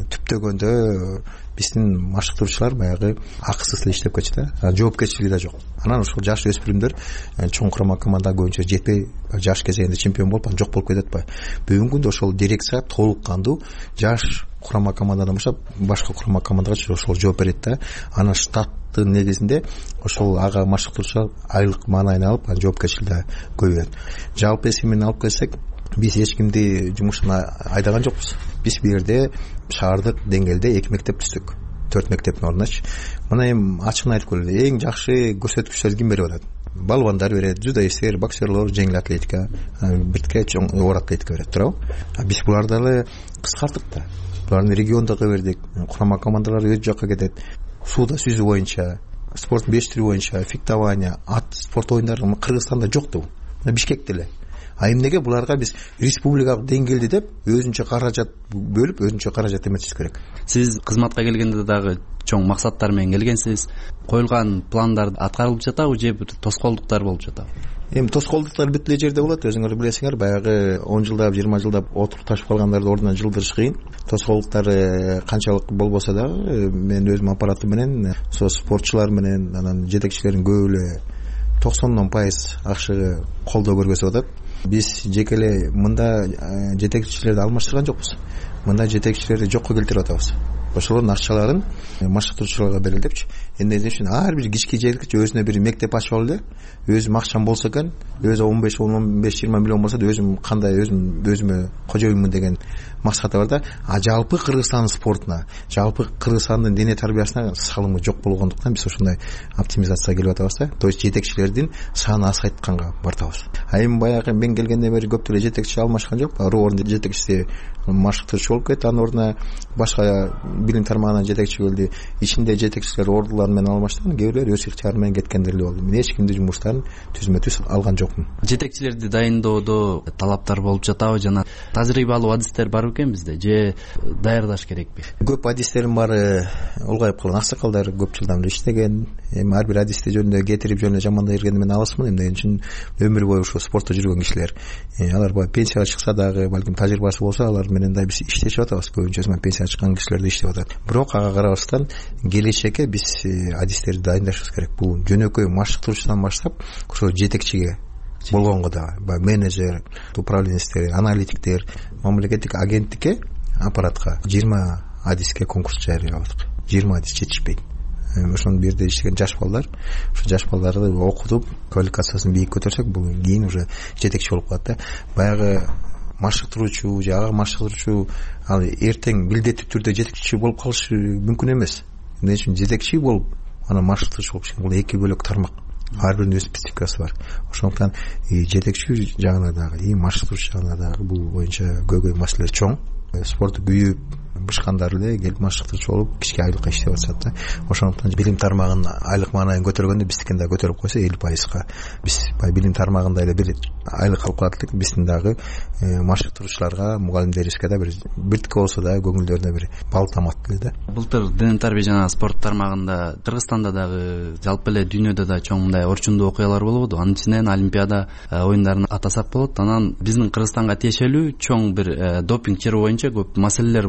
түптөгөндө биздин машыктыруучулар баягы акысыз эле иштеп кетчү да. Жоопкерчилиги да жок. Анан ошол жаш өспүрүмдөр чоң курама команда көбүнчө жетпей, жаш кезегинде чемпион болуп, анан жок болуп кетет атпайбы? Бүгүнкү күндө ошол дирекция толук кандуу жаш курама командадан баштап башка курама командага ошол жооп берет да. Анан штаттын негизинде ошол ага машыктыруучулар айлык маанайын алып, анан жоопкерчилиги көбөйөт. Жалпы эсеби менен алып келсек, биз эч кимди жумуштан айдаган жокпуз. Биз бул жерде шаардык деңгээлде эки мектеп түздүк. төрт мектептин ордуначы. Мына эми ачыгын айтып көрөлү. Эң жакшы көрсөткүчтөрдү ким берип атат? Балбандар берет, дзюдоисттер, боксерлор, жеңил атлетика, биртке чоң оор атлетика берет, туурабы? Биз буларды эле кыскарттык да. Буларды региондорго бердик. Курама командалар өз жакка кетет. Сууда сүзүү боюнча, спорт беш түрү боюнча, фехтование, ат спорт оюндары Кыргызстанда жок да бул. Бишкекте эле. А эмнеге буларга биз республикалык деңгээлде деп өзүнчө каражат бөлүп, өзүнчө каражат эметишибиз керек. Сиз кызматка келгенде дагы чоң максаттар менен келгенсиз. Коюлган пландар аткарылып жатабы же тоскоолдуктар болуп жатабы? Эми тоскоолдуктар бүт эле жерде болот. Өзүңөр билесиңер, баягы он жылдап, жыйырма жылдап отуруп ташып калгандарды ордунан жылдырыш кыйын. Тоскоолдуктар канчалык болбосо дагы мен өзүм аппаратым менен, со спортчулар менен, анан жетекчилердин көбү эле токсондон пайыз акча колдоо көргөзүп атат. Биз жеке эле мында жетекчилерди алмаштырган жокпуз. Мында жетекчилерди жокко келтирип атабыз. Ошолордун акчаларын машыктыруучуларга берели депчи. Эмне үчүн ар бир кички жетекчи өзүнө бир мектеп ачып алды. Өзүм акчам болсо экен, өзү он беш он беш жыйырма миллион болсо да өзүм кандай өзүм өзүмө кожоюмун деген максаты бар да. А жалпы Кыргызстандын спортуна, жалпы Кыргызстандын дене тарбиясына салымы жок болгондуктан биз ошондой оптимизацияга келип атабыз да. То есть жетекчилердин саны азайтканга бартабыз. А эми баягы мен келгенден бери көп деле жетекчи алмашкан жок. Ру ордун жетекчиси машыктыруучу болуп кетти. Анын ордуна башка билим тармагынан жетекчи келди. Ичинде жетекчилер ордулар менен алмаштырган, кээ бирлер өз ыктыяры менен кеткендер эле болду. Мен эч кимди жумуштарын түзмө түз алган жокмун. Жетекчилерди дайындоодо талаптар болуп жатабы жана тажрыйбалуу адистер бар экен бизде же даярдаш керекпи? Көп адистердин баары улгайып калган аксакалдар көп жылдан бери иштеген. Эми ар бир адисти жөнүндө кетирип жөнүндө жамандай бергенди мен алысмын. Эмне үчүн өмүр бою ушул спортто жүргөн кишилер. Алар баягы пенсияга чыкса дагы, балким тажрыйбасы болсо, алар менен да биз иштешип атабыз. Көбүнчөсү менен пенсияга чыккан кишилер да иштеп атат. Бирок ага карабастан келечекке биз адистерди дайындашыбыз керек. Бул жөнөкөй машыктыруучудан баштап ошол жетекчиге болгонго да, менеджер, управленецтер, аналитиктер, мамлекеттик агенттикке, аппаратка жыйырма адиске конкурс жарыяладык. жыйырма адис жетишпейт. Ошонун бир жерде иштеген жаш балдар, ошо жаш балдарды окутуп, квалификациясын бийик көтөрсөк, бул кийин уже жетекчи болуп калат да. Баягы машыктыруучу же ага машыктыруучу ал эртең милдеттүү түрдө жетекчи болуп калышы мүмкүн эмес. Эмне үчүн жетекчи болуп, анан машыктыруучу болуп, бул эки бөлөк тармак. Ар биринин өз спецификасы бар. Ошондуктан жетекчи жагына дагы, и машыктыруучу жагына дагы бул боюнча көйгөй маселелер чоң. Спорт күйүп бышкандар эле келип машыктыруучу болуп кички айлыкка иштеп атышат да. Ошондуктан билим тармагынын айлык маанайын көтөргөндө биздикин да көтөрүп койсо элүү пайызга биз бай билим тармагында эле бир айлык алып калат элек, биздин дагы машыктыруучуларга, мугалимдерибизге да бир биртике болсо да көңүлдөрүнө бир бал тамат эле да. Былтыр дене тарбия жана спорт тармагында Кыргызстанда дагы жалпы эле дүйнөдө да чоң мындай орчундуу окуялар болобуду. Анын ичинен Олимпиада оюндарын атасак болот. Анан биздин Кыргызстанга тиешелүү чоң бир допинг чыры боюнча көп маселелер болду да.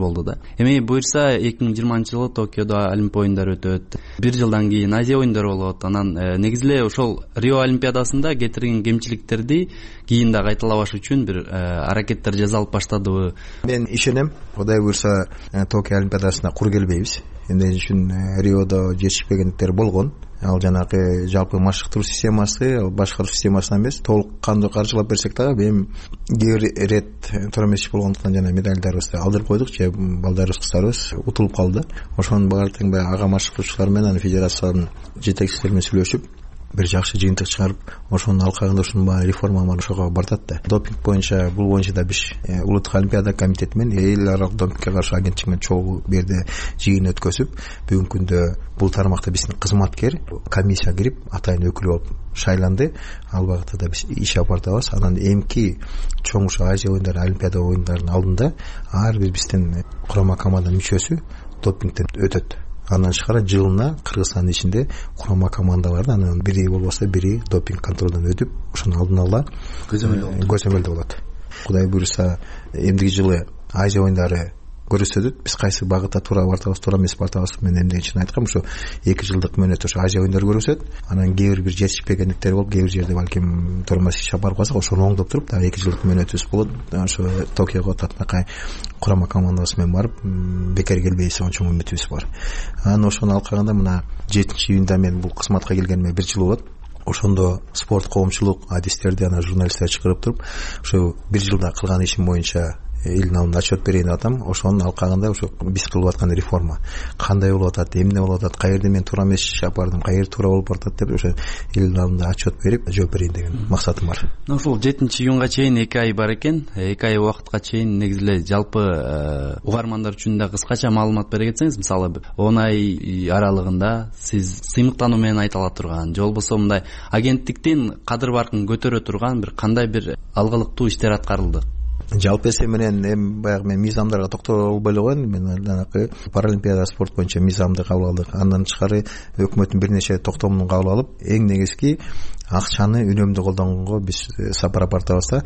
эми буюрса эки миң жыйырманчы жылы Токиодо Олимп оюндары өтөт, бир жылдан кийин Азия оюндары болот. Анан негизи эле ошол Рио Олимпиадасында кетирген кемчиликтерди кийин да кайталабаш үчүн бир аракеттер жасалып баштадыбы? Мен ишенем, Кудай буюрса Токио Олимпиадасына кур келбейбиз. Эмне үчүн Риодо жетишпегендиктер болгон. Ал жанагы жалпы машыктыруу системасы, башкаруу системасынан эмес, толук кандуу каржылап берсек дагы эми кээ бир ирет туура эмес болгондуктан жана медальдарыбызды алдырып койдук, же балдарыбыз, кыздарыбыз утулуп калды. Ошонун баары тең баягы ага машыктыруучулар менен федерациянын жетекчилери менен сүйлөшүп бир жакшы жыйынтык чыгарып, ошонун алкагында ушунун баары реформа ошого бартат да. Допинг боюнча, бул боюнча да биз улуттук олимпиада комитети менен эл аралык допингке каршы агенттик менен чогуу берде жыйын өткөзүп, бүгүнкү күндө бул тармакта биздин кызматкер комиссия кирип, атайын өкүл болуп шайланды. Ал багытта да биз иш алып бартабыз. Анан эмки чоң ушу Азия оюндары, Олимпиада оюндарынын алдында ар бир биздин курама команданын мүчөсү допингден өтөт. Андан тышкары жылына Кыргызстандын ичинде курама командаларды, анан бири болбосо бири допинг контролдон өтүп, ошонун алдын ала көзөмөлдө болот. Кудай буюрса, эмдиги жылы Азия оюндары көрсөтөт. Биз кайсы багытта туура бартабыз, туура эмес бартабыз, мен эмне үчүн айткам, ушу эки жылдык мөөнөттө ушу Азия оюндары көрсөтөт. Анан кээ бир бир жетишпегендиктер болуп, кээ бир жерде балким туура эмес иш алып барып калсак, ошону оңдоп туруп, дагы эки жылдык мөөнөтүбүз болот. Ошо Токиого татынакай курама командабыз менен барып, бекер келбейбиз деген чоң үмүтүбүз бар. Анан ошонун алкагында мына жетинчи июнда мен бул кызматка келгениме бир жыл болот. Ошондо спорт коомчулук адистерди, анан журналисттер чакырып туруп, ошо бир жылда кылган ишим боюнча элдин алдында отчет берейин деп атам. Ошонун алкагында ошо биз кылып аткан реформа кандай болуп атат, эмне болуп атат, каерде мен туура эмес иш алып бардым, каер туура болуп атат деп ошо элдин алдында отчет берип жооп берейин деген максатым бар. Ошол жетинчи июнга чейин эки ай бар экен. эки ай убакытка чейин негизи эле жалпы угармандар үчүн да кыскача маалымат бере кетсеңиз, мисалы он ай аралыгында сиз сыймыктануу менен айта ала турган, же болбосо мындай агенттиктин кадыр баркын көтөрө турган бир кандай бир алгылыктуу иштер аткарылды? Жалпы эсеби менен эми баягы мен мыйзамдарга токтоло албай эле коеюн. Мен жанагы паралимпиада спорт боюнча мыйзамды кабыл алдык. Андан тышкары өкмөттүн бир нече токтомун кабыл алып, эң негизги акчаны үнөмдүү колдонгонго биз сапар алып бартабыз да.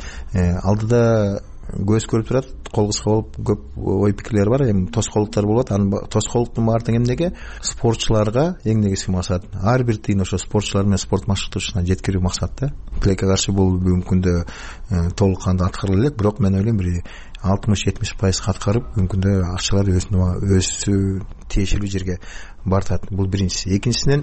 Алдыда көз көрүп турат, кол кыска болуп көп ой пикирлер бар, эми тоскоолдуктар болот. Анын тоскоолдуктун баары тең эмнеге? Спортчуларга эң негизги максат ар бир тыйын ошо спортчулар менен спорт машыктыруучусуна жеткирүү максат да. Тилекке каршы бул бүгүнкү күндө толук кандуу аткарыла элек, бирок мен ойлойм бир алтымыш жетимиш пайыз аткарып, бүгүнкү күндө акчалар өзүнө өзү тиешелүү жерге бартат. Бул биринчиси. Экинчисинен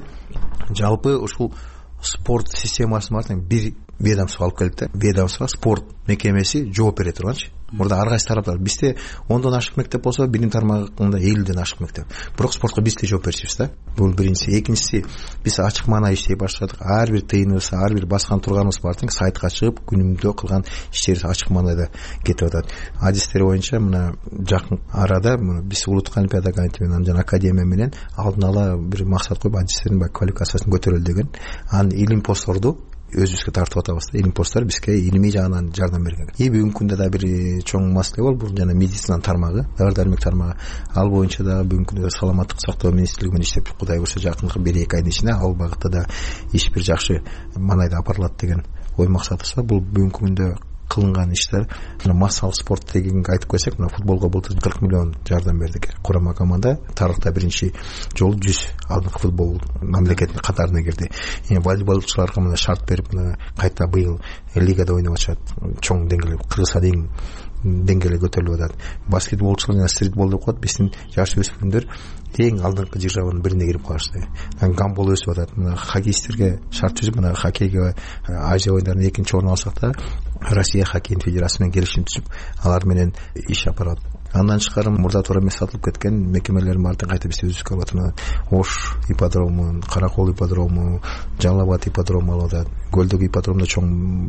жалпы ушул спорт системасын баары тең бир ведомство алып келип да. Ведомство спорт мекемеси жооп бере турганчы. Мурда ар кайсы тараптар бизде ондон ашык мектеп болсо, биринин тармагында элүүдөн ашык мектеп. Бирок спортко биз да жооп беришибиз да. Бул биринчиси. Экинчиси, биз ачык маанай иштей баштадык. Ар бир тыйыныбыз, ар бир баскан турганыбыз бар тең сайтка чыгып, күнүмдө кылган иштерибиз ачык маанайда кетип атат. Адистер боюнча мына жакын арада биз улуттук олимпиада комитети менен жана академия менен алдын ала бир максат коюп, адистердин баягы квалификациясын көтөрөлү деген. Анан илим постторду өзүбүзгө тартып атабыз да. Илим посттор бизге илимий жагынан жардам берген. И бүгүнкү күндө да бир чоң маселе бар, бул жана медицина тармагы, дары-дармек тармагы. Ал боюнча да бүгүнкү күндө саламаттык сактоо министрлиги менен иштеп, Кудай буюрса жакынкы бир эки айдын ичинде ал багытта да иш бир жакшы маанайда алып барылат деген ой максатыбыз бар. Бул бүгүнкү күндө кылынган иштер. Мына массалык спорт дегенге айтып койсок, мына футболго былтыр кырк миллион жардам бердик. Курама команда тарыхта биринчи жолу жүз алдыңкы футбол мамлекетинин катарына кирди. Эми волейболчуларга мына шарт берип, мына кайта быйыл лигада ойноп атышат. Чоң деңгээлде Кыргызстан эң деңгээлге көтөрүлүп атат. Баскетболчулар жана стритбол деп коет. Биздин жаш өспүрүмдөр эң алдыңкы жыргабынын бирине кирип калышты. Гандбол өсүп атат. Мына хоккейисттерге шарт түзүп, мына хоккейге Азия оюндарында экинчи орун алсак да, Россия хоккей федерациясы менен келишим түзүп, алар менен иш алып барат. Андан тышкары мурда туура эмес сатылып кеткен мекемелердин баарын кайта биз өзүбүзгө алып атат. Ош ипподрому, Каракол ипподрому, Жалал Абад ипподрому алып атат. Көлдөгү ипподромдо чоң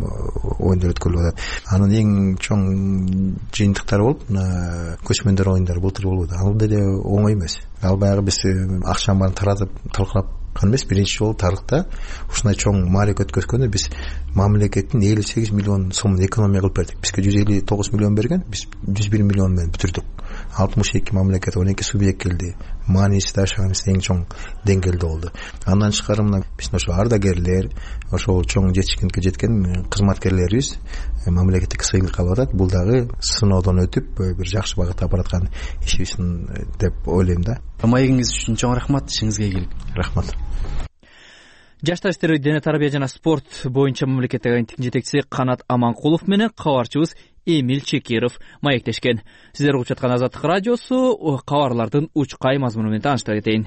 оюндар өткөрүлүп атат. Анын эң чоң жыйынтыктары болуп, мына көчмөндөр оюндары былтыр болуп атат. Ал деле оңой эмес. Ал баягы биз акчанын баарын таратып, талкалап эмес, биринчи жолу тарыхта ушундай чоң маарек өткөзгөндө биз мамлекеттин элүү сегиз миллион сомун экономия кылып бердик. Бизге жүз элүү тогуз миллион берген, биз жүз бир миллион менен бүтүрдүк. алтымыш эки мамлекет он эки субъект келди. Мааниси да шамиси эң чоң деңгээлде болду. Андан тышкары мына биздин ошо ардагерлер, ошол чоң жетишкиндикке жеткен кызматкерлерибиз мамлекеттик сыйлык алып атат. Бул дагы сыноодон өтүп бир жакшы багытта бараткан ишибиз деп ойлойм да. Маегиңиз үчүн чоң рахмат, ишиңизге ийгилик. Рахмат. Жаштар иштери, дене тарбия жана спорт боюнча мамлекеттик агенттиктин жетекчиси Канат Аманкулов менен кабарчыбыз Эмиль Чекиров маектешкен. Сиздер угуп жаткан Азаттык радиосу, кабарлардын учкай мазмуну менен тааныштыра кетейин.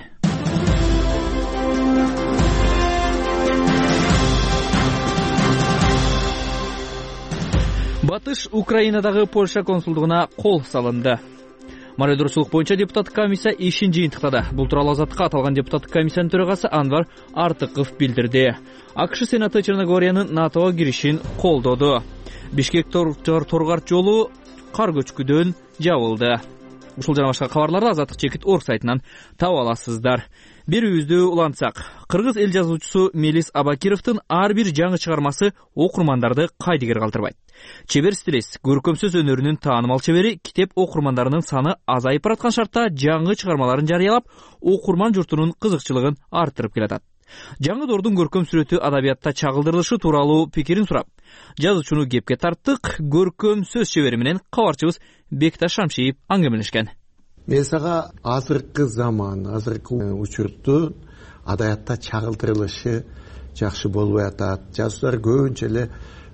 Батыш Украинадагы Польша консулдугуна кол салынды. Мародерчулук боюнча депутаттык комиссия ишин жыйынтыктады. Бул тууралуу Азаттыкка аталган депутаттык комиссиянын төрагасы Анвар Артыков билдирди. АКШ Сенаты Черногориянын НАТОго киришин колдоду. Бишкек Торгарт жолу кар көчкүдөн жабылды. Ушул жана башка кабарларды Азаттык чекит орг сайтынан таап аласыздар. Берүүбүздү улантсак, кыргыз эл жазуучусу Мелис Абакировдун ар бир жаңы чыгармасы окурмандарды кайдыгер калтырбайт. Чебер стилист, көркөм сөз өнөрүнүн таанымал чебери китеп окурмандарынын саны азайып бараткан шартта жаңы чыгармаларын жарыялап, окурман журтунун кызыкчылыгын арттырып келатат. Жаңы доордун көркөм сүрөтү адабиятта чагылдырылышы тууралуу пикирин сурап, жазуучуну кепке тарттык. Көркөм сөз чебери менен кабарчыбыз Бекташ Шамшиев аңгемелешкен. Мен сага азыркы заман, азыркы учурду адабиятта чагылдырылышы жакшы болбой атат. Жазуучулар көбүнчө эле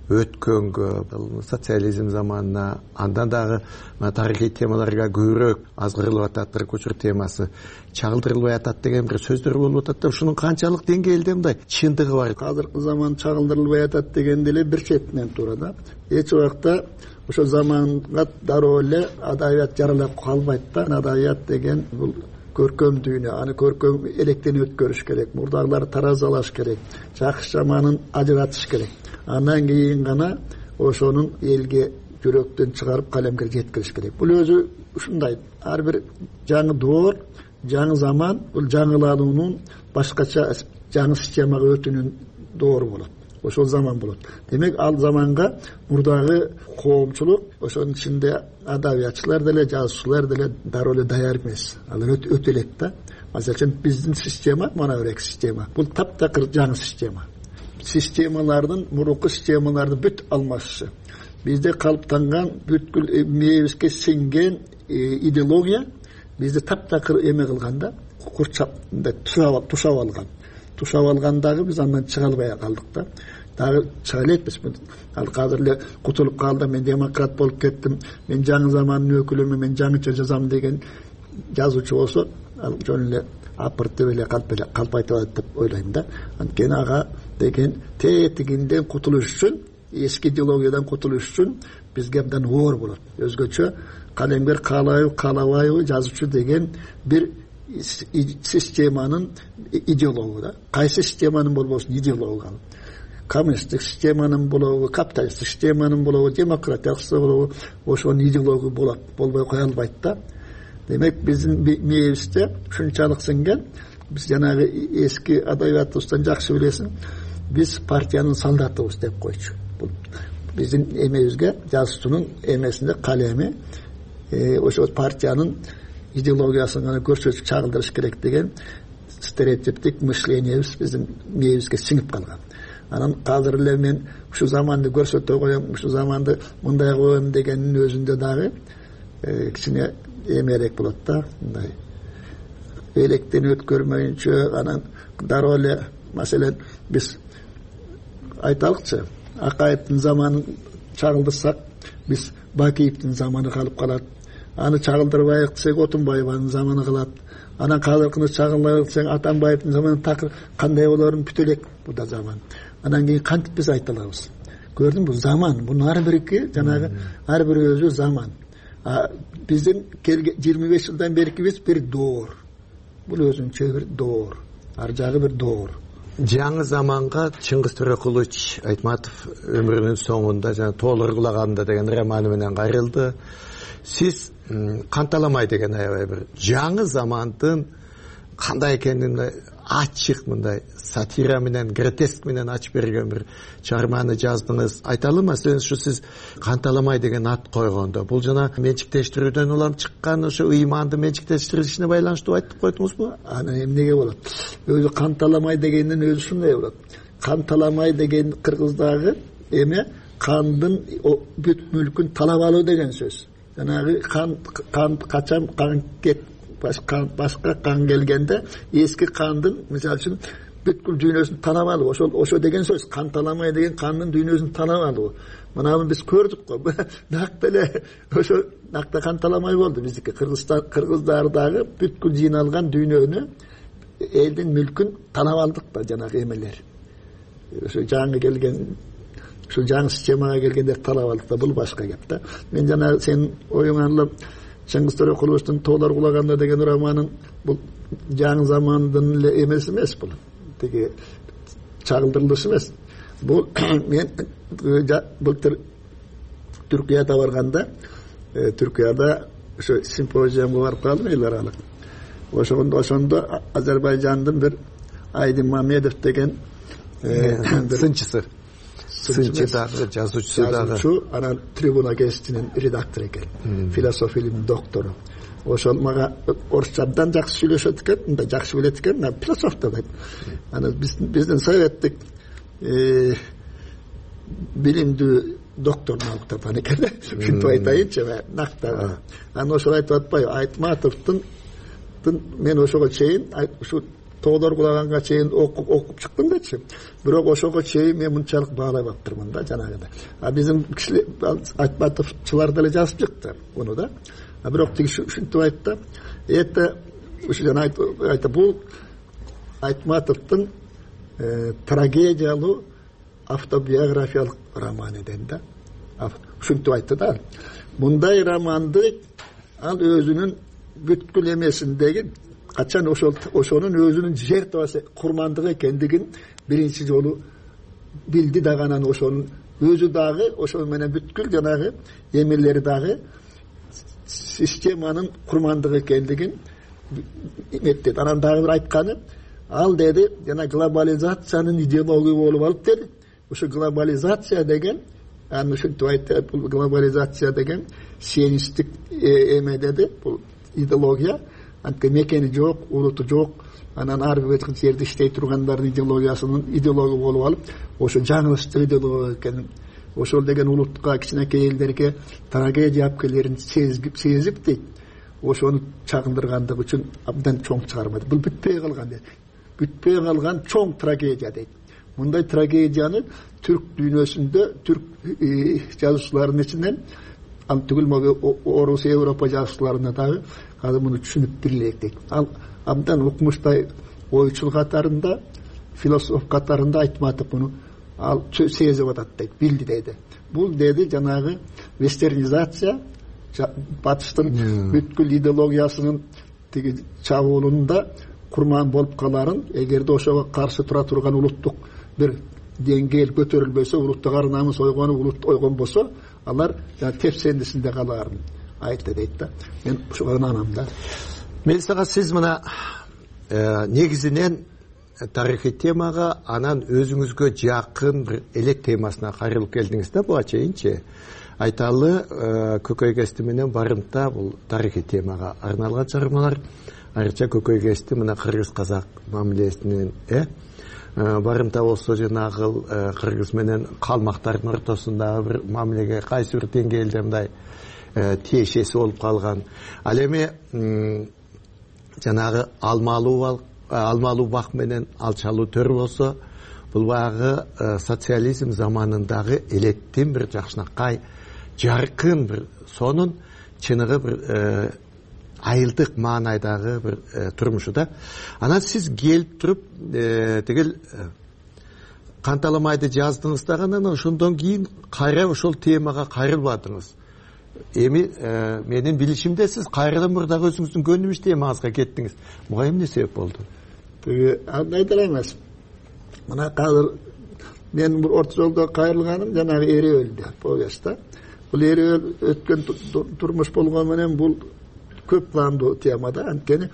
өткөнгө, социализм заманына, андан дагы тарыхый темаларга көбүрөөк азгырылып атат. Тырк учур темасы чагылдырылбай атат деген бир сөздөр болуп атат да, ушунун канчалык деңгээлде мындай чындыгы бар. Азыркы заман чагылдырылбай атат деген деле бир четинен туура да. Эч убакта ошо заманга дароо эле адабият жаралап калбайт да. Адабият деген бул көркөм дүйнө, аны көркөм электен өткөрүш керек, мурдагыларды таразалаш керек, жакшы жаманын ажыратыш керек. Андан кийин гана ошонун элге жүрөктөн чыгарып калемге жеткириш керек. Бул өзү ушундай ар бир жаңы доор, жаңы заман, бул жаңылануунун башкача жаңы системага өтүүнүн доору болот. Ошол заман болот. Демек ал заманга мурдагы коомчулук, ошонун ичинде адабиятчылар деле, жазуучулар деле дароо эле даяр эмес. Алар өтө элек да. Мисалы үчүн биздин система, мына бир система. Бул таптакыр жаңы система. Системалардын, мурунку системаларды бүт алмашышы. Бизде калыптанган бүткүл мээбизге сиңген идеология бизди таптакыр эме кылганда, курчап тушап алган. Тушап алгандагы биз андан чыга албай калдык да. Дагы чыга элекпиз. Ал азыр эле кутулуп калды, мен демократ болуп кеттим, мен жаңы замандын өкүлүмүн, мен жаңыча жазам деген жазуучу болсо, ал жөн эле апыртып эле калп айтып атат деп ойлойм да. Анткени ага деген тетигинден кутулуш үчүн, эски идеологиядан кутулуш үчүн бизге абдан оор болот. Өзгөчө калемгер каалайбы, каалабайбы жазуучу деген бир системанын идеологу да. Кайсы системанын болбосун идеологу. Коммунисттик системанын болобу, капиталисттик системанын болобу, демократиялык болобу, ошонун идеологу болот, болбой кое албайт да. Демек биздин мээбизде ушунчалык сиңген, биз жанагы эски адабиятыбыздан жакшы билесиң, биз партиянын солдатыбыз деп койчу. Бул биздин эмебизге жазуучунун эмесинде калеми ошо партиянын идеологиясын гана көрсөтүп чагылдырыш керек деген стереотиптик мышлениябыз биздин мээбизге сиңип калган. Анан азыр эле мен ушу заманды көрсөтө коем, ушу заманды мындай коем дегендин өзүндө дагы кичине эмерээк болот да. Мындай электен өткөрмөйүнчө, анан дароо эле маселен биз айталыкчы, Акаевдин заманын чагылдырсак, биз Бакиевдин заманы калып калат. Аны чагылдырбайык десек, Отунбаеванын заманы калат. Анан казыркыны чагылдырбайык десек, Атамбаевдин заманы такыр кандай болорун бүтө элек бул да заман. Анан кийин кантип биз айта алабыз? Көрдүң, бул заман, бунун ар бирки жанагы ар бир өзү заман. А биздин жыйырма беш жылдан берки биз бир доор. Бул өзүнчө бир доор. Ар жагы бир доор. Жаңы заманга Чыңгыз Төрөкулович Айтматов өмүрүнүн соңунда жана Тоолоргулаганда деген романы менен кайрылды. Сиз канталамай деген аябай бир жаңы замандын кандай экенин ачык мындай сатира менен гротеск менен ачып берген бир чыгарманы жаздыңыз. Айталы маселен ушу сиз Канталамай деген ат койгондо бул жана менчиктештирүүдөн улам чыккан ошо ыйманды менчиктештиришине байланыштуу айтып койдуңузбу? Ана эмнеге болот? Өзү Канталамай дегендин өзү ушундай болот. Канталамай деген кыргыздагы эме кандын бүт мүлкүн талап алуу деген сөз. Жанагы кан кан качан кан кет башка кан келгенде эски кандын мисалы үчүн бүткүл дүйнөсүн танап алуу, ошол ошо деген сөз. Канталамай деген кандын дүйнөсүн танап алуу. Мынаны биз көрдүк го. Нак эле ошо накта Канталамай болду биздики. Кыргызстан кыргыздардагы бүткүл жыйналган дүйнөнү, элдин мүлкүн танап алдык да жанагы эмелер. Ошо жаңы келген, ушул жаңы системага келгенде талап алдык да, бул башка кеп да. Мен жана сен оюңан Чыңгыз Төрөкуловдун Тоолор кулаганда деген романын бул жаңы замандын эле эмеси эмес, бул тиги чагылдырылышы эмес. Бул мен былтыр Түркияда барганда, Түркияда ошо симпозиумга барып калдым эл аралык. Ошондо ошондо Азербайжандын бир Айдын Мамедов деген сынчысы сынчы дагы, жазуучусу дагы, анан Трибуна гезитинин редактору экен, философия илиминин доктору. Ошол мага орусчадан жакшы сүйлөшөт экен, мындай жакшы билет экен, мен философ деп. Анан биздин советтик билимдүү доктор науктардан экен. Ушинтип айтайынчы, накта. Анан ошол айтып атпайбы, Айтматовдун мен ошого чейин ушу Тоолор кулаганга чейин окуп чыктым дечи. Бирок ошого чейин мен мынчалык баалай баптырмын да жанагыда. А биздин кишилер Айтматовчулар деле жазып чыкты муну да. А бирок тиги ушинтип айтты. Это ушу жана айтты, бул Айтматовдун трагедиялуу автобиографиялык роман экен да. Ушинтип айтты да. Мындай романды ал өзүнүн бүткүл эмесиндеги качан ошол ошонун өзүнүн жертвасы курмандык экендигин биринчи жолу билди дагы, анан ошонун өзү дагы ошол менен бүткүл жанагы эмелери дагы системанын курмандыгы экендигин эметти. Анан дагы бир айтканы, ал деди, жана глобализациянын идеологию болуп алып деди. Ошо глобализация деген, аны ушинтип айтты, бул глобализация деген сионисттик эме деди, бул идеология. Анткени мекени жок, улуту жок, анан ар бир жерде иштей тургандардын идеологиясынын идеология болуп алып, ошо жаңылыштуу идеология экен. Ошол деген улутка, кичинекей элдерге трагедия алып келерин сезип дейт. Ошону чагындыргандыгы үчүн абдан чоң чыгарма. Бул бүтпөй калган дейт. Бүтпөй калган чоң трагедия дейт. Мындай трагедияны түрк дүйнөсүндө, түрк жазуучуларынын ичинен, ам түгүл орус, Европа жазуучуларына дагы азыр муну түшүнүп билек дейт. Ал абдан укмуштай ойчул катарында, философ катарында Айтматов муну ал сезип атат дейт, билди дейди. Бул деди жанагы вестернизация, батыштын бүткүл идеологиясынын тиги чабуулунда курман болуп каларын, эгерде ошого каршы тура турган улуттук бир деңгээл көтөрүлбөсө, улуттук ар намыс ойгонуп, улут ойгон болсо, алар тепсендисинде каларын айтты дейт да. Мен ушуга ынанам да. Мелисага, сиз мына негизинен тарыхый темага, анан өзүңүзгө жакын бир элек темасына кайрылып келдиңиз да буга чейинчи. Айталы, Көкөй кести менен барымта бул тарыхый темага арналган чыгармалар. Айрыкча Көкөй кести мына кыргыз казак мамилесинен э барымта болсо жанагы кыргыз менен калмактардын ортосундагы бир мамилеге кайсы бир деңгээлде мындай тиешеси болуп калган. Ал эми жанагы алмалуу алмалуу бак менен алчалуу төр болсо, бул багы социализм заманындагы элеттин бир жакшынакай жаркын бир сонун чыныгы бир айылдык маанайдагы бир турмушу да. Анан сиз келип туруп тигил Канталамайды жаздыңыз дагы, анан ошондон кийин кайра ошол темага кайрылбадыңыз. Эми менин билишимде сиз кайрадан бир дагы өзүңүздүн көнүмүш темаңызга кеттиңиз. Буга эмне себеп болду? Тиги андай деле эмес. Мына азыр мен бир орто жолдо кайрылганым жанагы Эреөлдө повестта. Бул Эреөл өткөн турмуш болгону менен бул көп пландуу темада. Анткени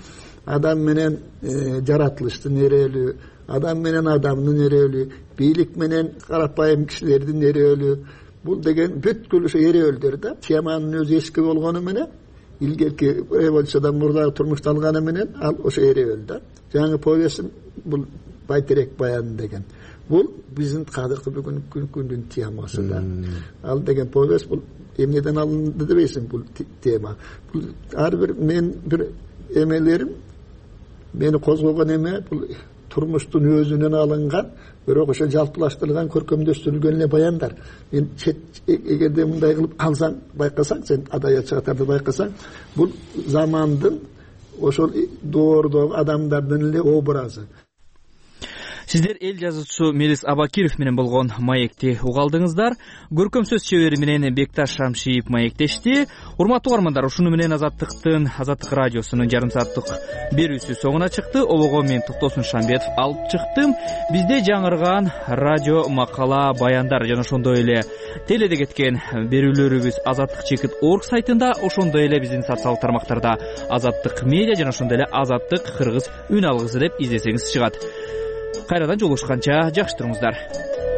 адам менен жаратылыштын эрелүү, адам менен адамдын эрелүү, бийлик менен карапайым кишилердин эрелүү, бул деген бүткүл ошо эрөөлдөр да. Теманын өзү эски болгону менен, илгерки революциядан мурдагы турмушту алганы менен ал ошо эрөөл да. Жаңы повестим бул байтерек баян деген. Бул биздин кадыркы бүгүнкү күндүн темасы да. Ал деген повест бул эмнеден алынды дебейсиң, бул тема. Бул ар бир мен бир эмелерим, мени козгогон эме бул турмуштун өзүнөн алынган, бирок ошо жалпылаштырылган, көркөмдөштүрүлгөн эле баяндар. Мен эгерде мындай кылып алсаң, байкасаң, сен адабиятчыларды байкасаң, бул замандын ошол доордогу адамдардын эле образы. Сиздер эл жазуучусу Мелис Абакиров менен болгон маекти угалдыңыздар. Көркөм сөз чебери менен Бекташ Шамшиев маектешти. Урматтуу угармандар, ушуну менен Азаттыктын, Азаттык радиосунун жарым сааттык берүүсү соңуна чыкты. Обого мен Токтосун Шамбетов алып чыктым. Бизде жаңырган радио, макала, баяндар жана ошондой эле теледе кеткен берүүлөрүбүз азаттык чекит орг сайтында, ошондой эле биздин социалдык тармактарда Азаттык медиа жана ошондой эле Азаттык кыргыз үн алгысы деп издесеңиз чыгат. Кайрадан жолугушканча жакшы туруңуздар.